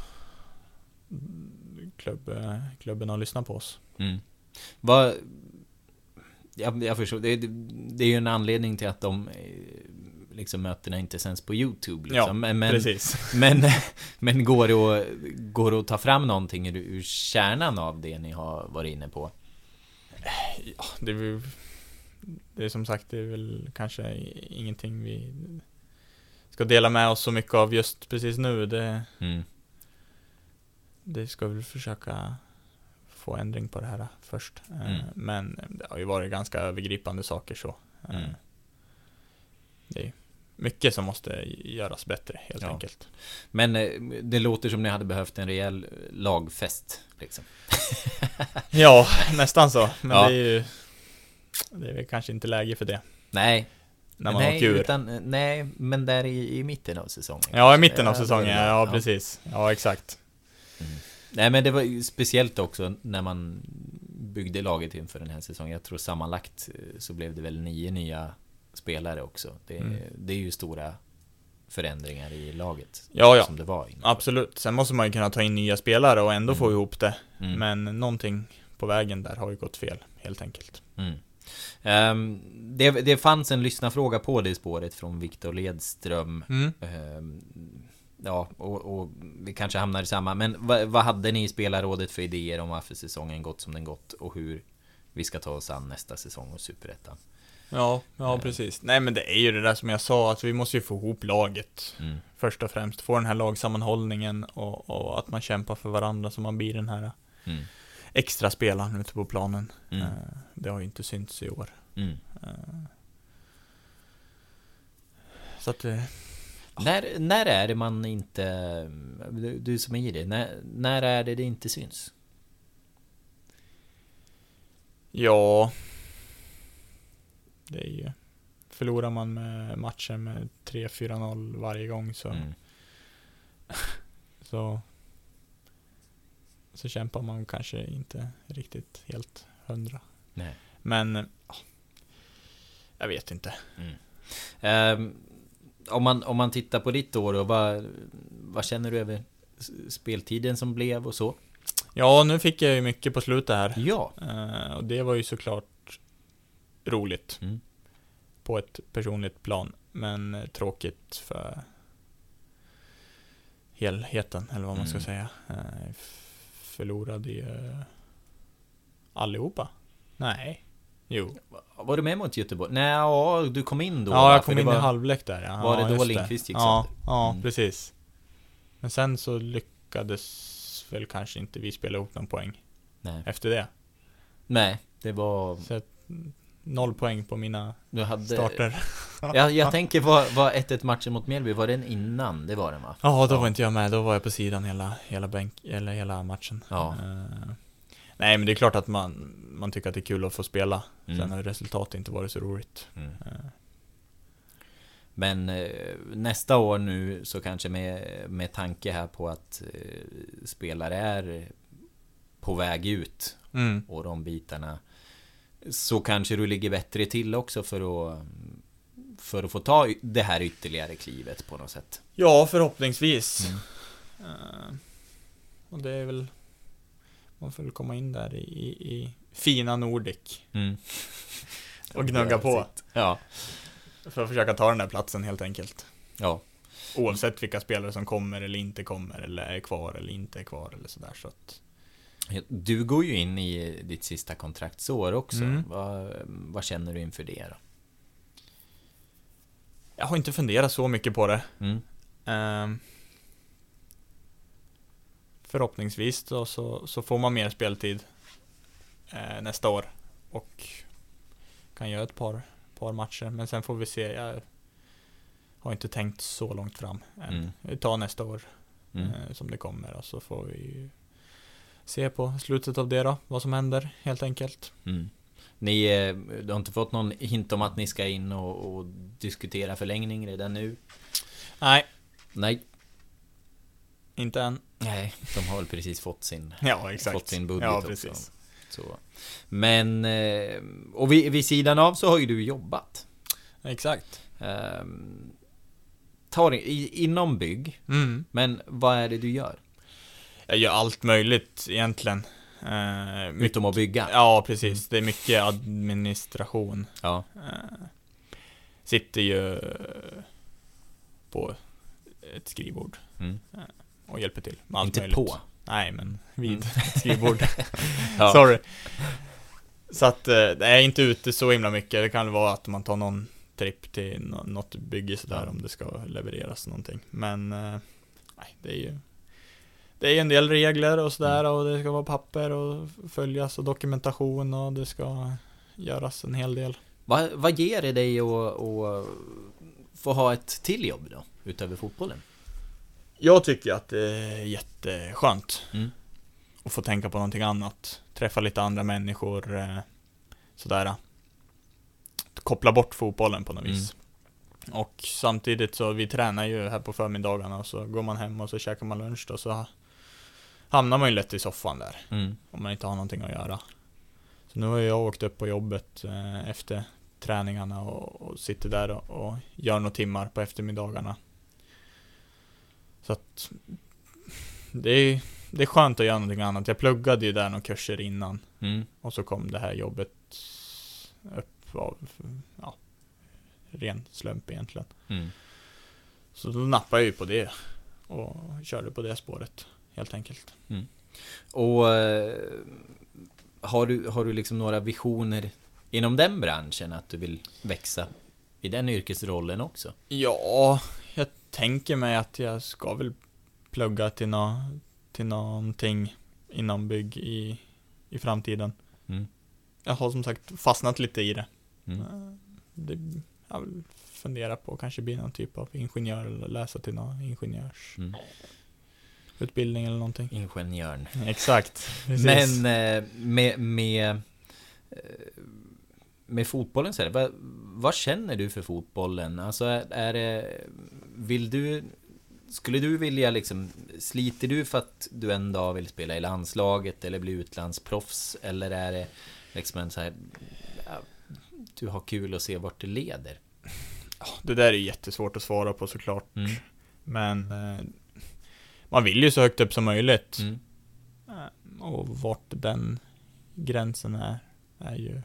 klubb, klubben har lyssnat på oss. Mm. Vad, jag, jag förstår, det, det är ju en anledning till att de liksom mötena inte sänds på YouTube liksom. Ja, men, men, precis. Men, men går det att, går det att ta fram någonting ur, ur kärnan av det ni har varit inne på? Ja, det är väl, det är som sagt, det är väl kanske ingenting vi ska dela med oss så mycket av just precis nu. Det, mm. det ska vi försöka få ändring på det här först. Mm. Men det har ju varit ganska övergripande saker så. Mm. Det är mycket som måste göras bättre helt ja. enkelt. Men det låter som ni hade behövt en rejäl lagfest liksom. Ja, nästan så. Men ja. det är ju det är väl kanske inte läge för det. Nej. När man nej, åker ur. Utan, nej, men där i, i mitten av säsongen. Ja, i mitten av ja, säsongen, det, ja, ja, precis. Ja, exakt. Mm. Nej, men det var ju speciellt också när man byggde laget inför den här säsongen. Jag tror sammanlagt så blev det väl nio nya spelare också. Det, mm. det är ju stora förändringar i laget. Ja, ja. Som det var inför. Absolut. Sen måste man ju kunna ta in nya spelare och ändå mm. få ihop det. Mm. Men någonting på vägen där har ju gått fel, helt enkelt. Mm. Um, det, det fanns en lyssnarfråga på det spåret från Viktor Ledström. Mm. Um, ja, och, och vi kanske hamnar i samma. Men vad, vad hade ni i spelarrådet för idéer om varför säsongen gått som den gått och hur vi ska ta oss an nästa säsong och Superettan? Ja, ja um, precis. Nej, men det är ju det där som jag sa, att vi måste ju få ihop laget. Mm. Först och främst få den här lagsammanhållningen och, och att man kämpar för varandra, så man blir den här mm. extra spelaren ute på planen. Mm. Uh, det har ju inte synts i år. Mm. Uh, så att uh, när, när är det man inte, du, du som är i det, när, när är det det inte syns? Ja, det är ju, förlorar man med matchen med tre fyra noll varje gång så mm. så så kämpar man kanske inte riktigt helt hundra. Nej. Men jag vet inte. Mm. Um, om man om man tittar på ditt år, och vad vad känner du över speltiden som blev och så? Ja, nu fick jag ju mycket på slutet här. Ja. Uh, och det var ju såklart roligt. Mm. På ett personligt plan, men uh, tråkigt för helheten, eller vad man ska mm. säga. Uh, förlorade ju uh, allihopa. Nej. Jo. Var du med mot Göteborg? Nej, ja, du kom in då. Ja, jag kom in var, i halvlek där. Ja. Var det ja, då Lindqvist gick Ja, sönder? ja Mm. precis. Men sen så lyckades väl kanske inte vi spela ihop någon poäng. Nej. Efter det. Nej, det var... Så, noll poäng på mina du hade... starter. jag, jag tänker, var, var ett ett matchen mot Mjällby, var den innan? Det var den, va? Ja, då var inte jag med. Då var jag på sidan hela, hela, bänk, eller hela matchen. Ja. Uh, nej, men det är klart att man, man tycker att det är kul att få spela. Mm. Sen har resultatet inte varit så roligt. Mm. Uh. Men eh, nästa år nu så kanske med, med tanke här på att eh, spelare är på väg ut mm. och de bitarna, så kanske du ligger bättre till också för att för att få ta det här ytterligare klivet på något sätt. Ja, förhoppningsvis. Mm. Uh, och det är väl, man får väl komma in där i, i, i fina Nordic mm. och gnugga på. Ja. För att försöka ta den där platsen helt enkelt. Ja. Oavsett vilka spelare som kommer eller inte kommer, eller är kvar eller inte är kvar eller sådär, så att... Du går ju in i ditt sista kontraktsår också. Mm. Vad, vad känner du inför det då? Jag har inte funderat så mycket på det. Mm. Um, förhoppningsvis då, så, så får man mer speltid uh, nästa år och kan göra ett par, par matcher. Men sen får vi se. Jag har inte tänkt så långt fram än. Mm. Vi tar nästa år mm. uh, som det kommer, och så får vi se på slutet av det då, vad som händer helt enkelt. Mm. Ni eh, du har inte fått någon hint om att ni ska in och, och diskutera förlängning redan nu? Nej. Nej. Inte än. Nej, de har väl precis fått sin, ja, exakt. fått sin budget ja, precis. också. Så. Men eh, och vid, vid sidan av så har ju du jobbat. Exakt. Eh, tar i, inom bygg. Mm. Men vad är det du gör? Jag gör allt möjligt egentligen. Uh, Utom att bygga? Ja, precis. Det är mycket administration. Ja. Uh, sitter ju på ett skrivbord mm. uh, och hjälper till med allt Inte möjligt. på? Nej, men vid mm. ett skrivbord. ja. Sorry. Så att uh, det är inte ute så himla mycket. Det kan vara att man tar någon tripp till något bygge sådär, ja. Om det ska levereras någonting. Men uh, nej, det är ju Det är en del regler och sådär, och det ska vara papper och följas och dokumentation, och det ska göras en hel del. Vad, vad ger det dig att, att få ha ett till jobb då, utöver fotbollen? Jag tycker att det är jätteskönt mm. att få tänka på någonting annat. Träffa lite andra människor, sådär. Koppla bort fotbollen på något mm. vis. Och samtidigt så, vi tränar ju här på förmiddagarna, och så går man hem och så käkar man lunch då, så hamnar man ju lätt i soffan där mm. om man inte har någonting att göra. Så nu har jag åkt upp på jobbet eh, efter träningarna och, och sitter där och, och gör några timmar på eftermiddagarna. Så att det är, det är skönt att göra någonting annat. Jag pluggade ju där några kurser innan mm. och så kom det här jobbet upp av ja, ren slump egentligen. Mm. Så då nappade jag ju på det och körde på det spåret helt enkelt. Mm. Och eh, har du har du liksom några visioner inom den branschen, att du vill växa i den yrkesrollen också? Ja, jag tänker mig att jag ska väl plugga till nå till någonting inom bygg i i framtiden. Mm. Jag har som sagt fastnat lite i det. Mm. det jag vill fundera på att kanske bli någon typ av ingenjör eller läsa till någon ingenjörs mm. utbildning eller någonting. Ingenjörn. Exakt. Precis. Men eh, med med med fotbollen så är det, vad, vad känner du för fotbollen? Alltså är, är det, vill du skulle du vilja liksom, sliter du för att du en dag vill spela i landslaget eller bli utlandsproffs, eller är det liksom en så här, ja, du har kul att se vart det leder? Det där är jättesvårt att svara på såklart. Mm. Men eh, man vill ju så högt upp som möjligt. Mm. Och vart den gränsen är är ju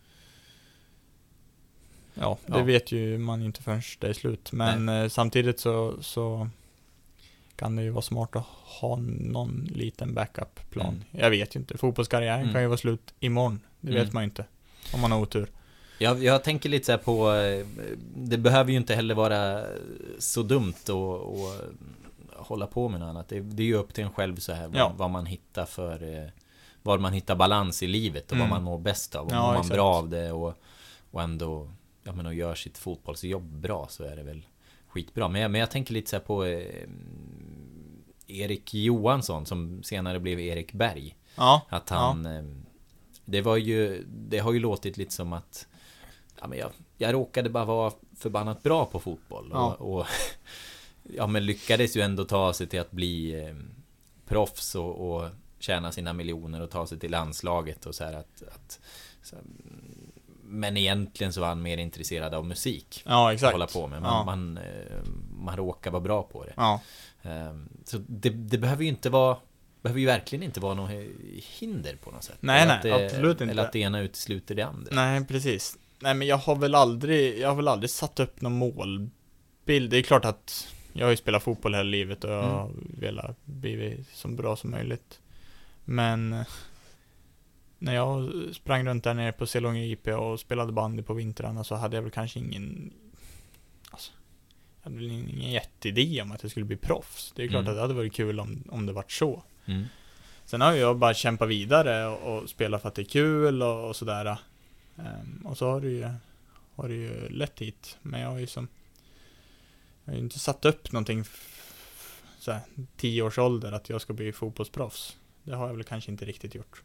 ja, det ja. vet ju man inte förrän det är slut. Men eh, samtidigt så, så kan det ju vara smart att ha någon liten backup-plan. Mm. Jag vet ju inte. Fotbollskarriären mm. kan ju vara slut imorgon. Det vet mm. man ju inte. Om man har otur. Jag, jag tänker lite så här på, det behöver ju inte heller vara så dumt att och hålla på med något annat. Det, det är ju upp till en själv så här, ja. vad, vad man hittar för, var man hittar balans i livet och mm. vad man mår bäst av, och ja, mår man exakt. bra av det, och och ändå ja, men och gör sitt fotbollsjobb bra, så är det väl skitbra. Men jag, men jag tänker lite så här på eh, Erik Johansson som senare blev Erik Berg. Ja, att han ja. eh, det var ju det har ju låtit lite som att ja, men jag, jag råkade bara vara förbannat bra på fotboll ja. och, och ja, men lyckades ju ändå ta sig till att bli eh, proffs och, och tjäna sina miljoner och ta sig till landslaget och så här att, att så, men egentligen så var han mer intresserad av musik. Ja, exakt. Att hålla på med. Man, ja. man, man råkar vara bra på det. Ja. Så det, det behöver ju inte vara behöver ju verkligen inte vara något hinder på något sätt. Nej, nej, det, absolut inte. Eller att det ena utesluter det andra. Nej, precis. Nej, men jag har väl aldrig jag har väl aldrig satt upp någon målbild. Det är klart att jag har ju spelat fotboll hela livet och jag har mm. velat bli så bra som möjligt. Men när jag sprang runt där nere på Selånga I P och spelade bandy på vintrarna så hade jag väl kanske ingen alltså, jag hade väl ingen jätteidé om att jag skulle bli proffs. Det är klart mm. att det hade varit kul om, om det varit så. Mm. Sen har jag bara kämpat vidare och, och spelat för att det är kul och, och sådär. Um, och så har det ju har det ju lätt hit. Men jag har ju som jag har ju inte satt upp någonting f- så här, tio års ålder att jag ska bli fotbollsproffs. Det har jag väl kanske inte riktigt gjort.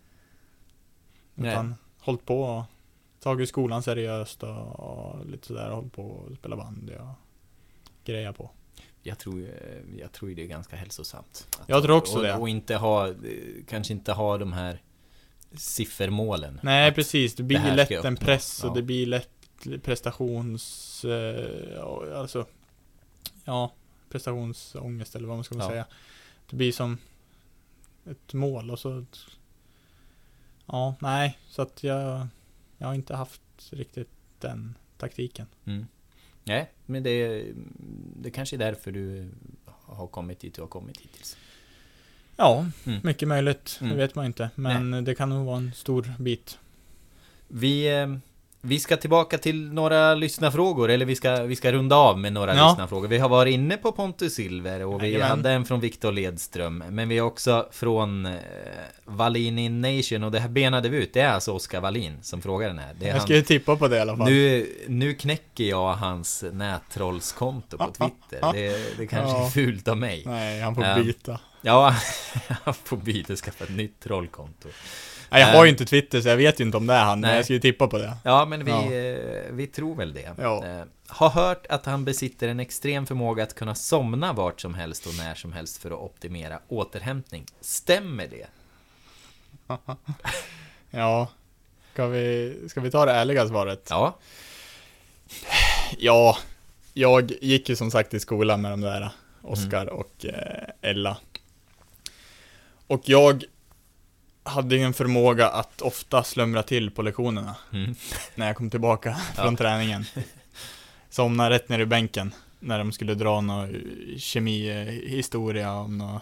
Utan hållit på och tagit skolan seriöst och, och lite sådär, hållit på och spela bandy och greja på. Jag tror, jag tror det är ganska hälsosamt. Att jag tror också och, det. Och inte ha, kanske inte ha de här siffermålen. Nej, precis. Det blir det lätt en press och ja. det blir lätt prestations eh, alltså ja, prestationsångest eller vad man ska ja. säga. Det blir som ett mål och så ja, nej, så att jag jag har inte haft riktigt den taktiken. Mm. Nej, men det det kanske är därför du har kommit dit du har kommit hittills. Ja, mm. mycket möjligt. Mm. Det vet man inte, men nej. Det kan nog vara en stor bit. Vi vi ska tillbaka till några lyssnarfrågor, eller vi ska vi ska runda av med några ja. lyssnarfrågor. Vi har varit inne på Pontus Silver och vi Jajamän. hade en från Viktor Ledström, men vi är också från eh, Wallin in Nation, och det här benade vi ut. Det är alltså Oskar Wallin som frågar den här. Det är jag ska ju tippa på det i alla fall. Nu, nu knäcker jag hans nättrollskonto på Twitter. Det, det kanske ja. är fult av mig. Nej, han får byta. Um, ja, han får byta, skaffa ett nytt trollkonto. Nej, jag har ju inte Twitter så jag vet ju inte om det är han, nej. Men jag ska ju tippa på det. Ja, men vi, ja. vi tror väl det. Ja. Eh, har hört att han besitter en extrem förmåga att kunna somna vart som helst och när som helst för att optimera återhämtning. Stämmer det? Ja. Ska vi, ska vi ta det ärliga svaret? Ja. Ja, jag gick ju som sagt i skolan med de där Oskar mm. och eh, Ella. Och jag hade ju en förmåga att ofta slumra till på lektionerna mm. när jag kom tillbaka från ja. träningen. Somnade rätt ner i bänken när de skulle dra någon kemihistoria om några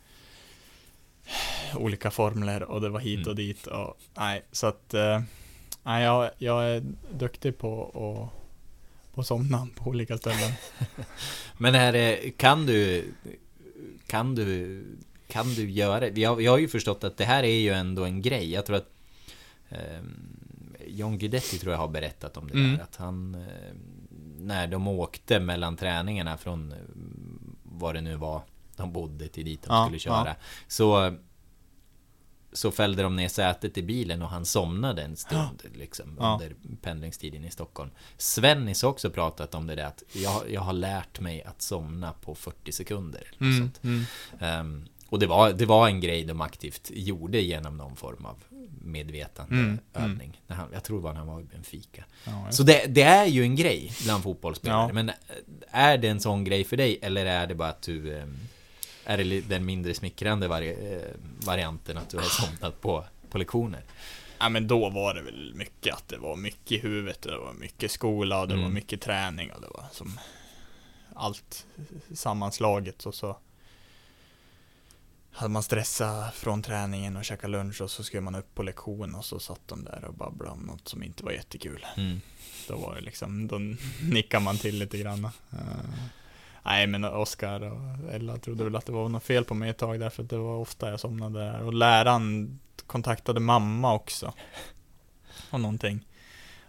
olika formler och det var hit mm. och dit. Och, nej, så att eh, nej, jag, jag är duktig på att på somna på olika ställen. Men är det, kan du kan du kan du göra det? Jag, jag har ju förstått att det här är ju ändå en grej. Jag tror att eh, John Guidetti tror jag har berättat om det mm. där. Att han, eh, när de åkte mellan träningarna från eh, vad det nu var de bodde till dit de ja, skulle köra. Ja. Så så fällde de ner sätet i bilen och han somnade en stund ja. liksom, ja. under pendlingstiden i Stockholm. Svennis har också pratat om det där att jag, jag har lärt mig att somna på fyrtio sekunder. Eller mm, sånt. Mm. Um, och det var, det var en grej de aktivt gjorde genom någon form av medvetande mm, övning. Mm. När han, jag tror det var när han var i Benfica. Ja, så det, det är ju en grej bland fotbollsspelare. Ja. Men är det en sån grej för dig eller är det bara att du... Um, är det den mindre smickrande vari- varianten att du har somnat på, på lektioner? Ja, men då var det väl mycket att det var mycket i huvudet, det var mycket skola och det mm. var mycket träning och det var som allt sammanslaget och så hade man stressat från träningen och käkat lunch och så skulle man upp på lektion och så satt de där och babblade om något som inte var jättekul. Mm. Då var det liksom, då nickar man till lite grann. Uh. Nej, men Oskar och Ella trodde väl att det var något fel på mig ett tag därför att det var ofta jag somnade där. Och läraren kontaktade mamma också. Och någonting.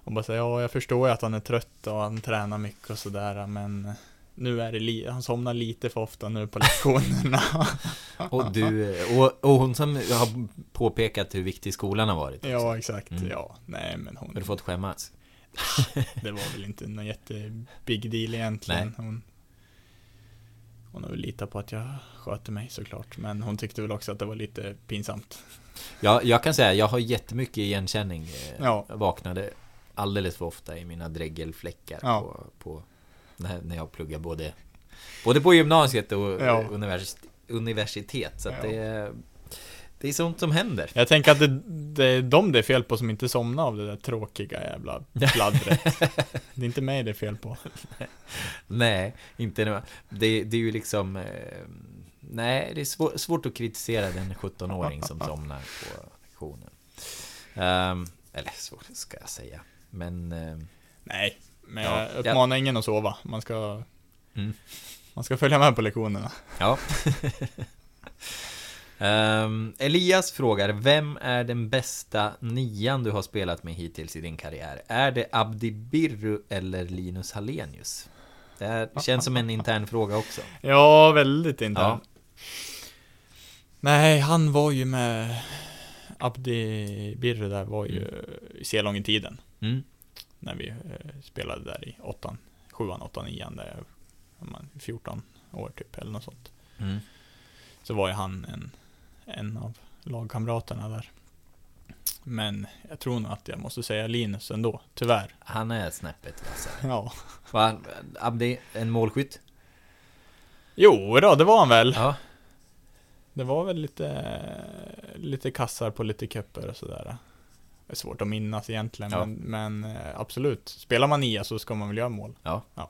Och bara säga, ja jag förstår ju att han är trött och han tränar mycket och sådär, men nu är det li- han somnar lite för ofta nu på lektionerna. och, du, och, och hon som har påpekat hur viktig skolan har varit också. Ja, exakt. Mm. Ja, nej, men hon... Har du fått skämmas? Det var väl inte någon jättebig deal egentligen. Hon, hon har väl litat på att jag sköter mig såklart, men hon tyckte väl också att det var lite pinsamt. Ja, jag kan säga, jag har jättemycket igenkänning. Ja. Jag vaknade alldeles för ofta i mina dräggelfläckar ja. på, på när, när jag pluggar både, både på gymnasiet och ja. univers, universitet. Så att ja. det, det är sånt som händer. Jag tänker att det, det är de det är fel på som inte somnar av det där tråkiga jävla pladdret. Det är inte mig det är fel på. Nej, inte nu. Det, det är ju liksom... Eh, nej, det är svår, svårt att kritisera den sjutton-åring som somnar på lektionen. Um, eller så ska jag säga. Men... Eh, nej, men ja, jag uppmanar ja. ingen att sova. Man ska, mm. man ska följa med på lektionerna. Ja. Um, Elias frågar, vem är den bästa nian du har spelat med hittills i din karriär? Är det Abdi Birru eller Linus Hallenius? Det här känns som en intern fråga också. Ja, väldigt intern. Ja. Nej, han var ju med Abdi Birru där var ju mm. i så lång i tiden. Mm. När vi eh, spelade där i åttan, sjuan, åttan, nian där jag fjorton år typ eller något sånt. Mm. Så var ju han en en av lagkamraterna där. Men jag tror nog att jag måste säga Linus ändå, tyvärr. Han är snäppet, alltså. Ja. Var Abdi en målskytt? Jo, då, det var han väl. Ja. Det var väl lite lite kassar på lite kupper och sådär. Det är svårt att minnas egentligen, ja. men, men absolut. Spelar man nia så ska man väl göra mål. Ja. Ja.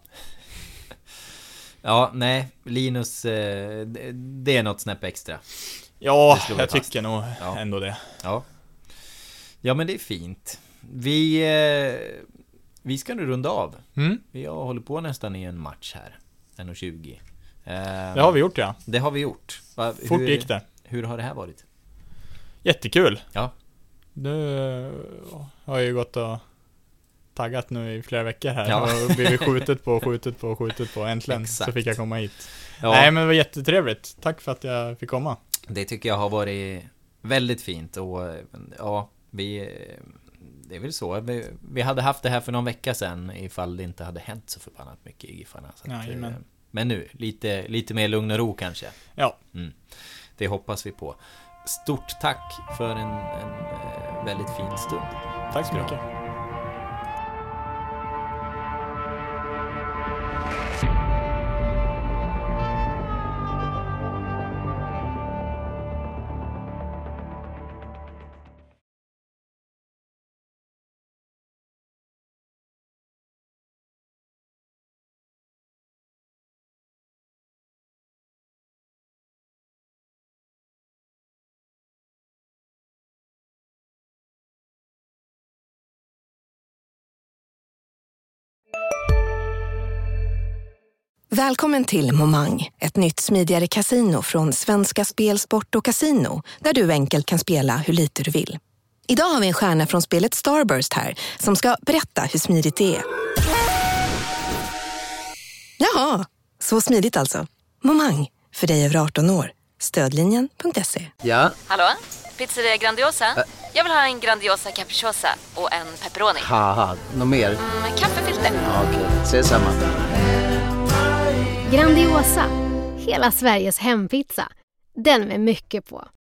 Ja, nej, Linus, det är något snäpp extra. Ja, jag tycker nog ja. ändå det. Ja. Ja, men det är fint. Vi, vi ska nu runda av. Mm. Vi har hållit på nästan i en match här. en och tjugo. Det har vi gjort, ja. Det har vi gjort. Fort hur, gick det. Hur har det här varit? Jättekul. Ja. Nu har jag ju gått och taggat nu i flera veckor här. Ja. Och blivit skjutet på, skjutet på, skjutet på. Äntligen Exakt. Så fick jag komma hit. Ja. Nej, men det var jättetrevligt. Tack för att jag fick komma. Det tycker jag har varit väldigt fint. Och ja, vi... Det är väl så. Vi, vi hade haft det här för någon vecka sedan ifall det inte hade hänt så förbannat mycket i Giffarna. Så att, ja, men. men nu, lite, lite mer lugn och ro kanske. Ja. Mm. Det hoppas vi på. Stort tack för en, en väldigt fin stund. Tack så mycket. Välkommen till Momang, ett nytt smidigare kasino från Svenska Spel, Sport och Casino, där du enkelt kan spela hur lite du vill. Idag har vi en stjärna från spelet Starburst här som ska berätta hur smidigt det är. Jaha, så smidigt alltså. Momang, för dig över arton år. Stödlinjen punkt se. Ja? Hallå? Pizzeria Grandiosa? Ä- Jag vill ha en Grandiosa capriciosa och en pepperoni. Haha, något mer? Mm, kaffefilter. Ja, okej, okay. Ses samma. Grandiosa, hela Sveriges hempizza. Den med mycket på.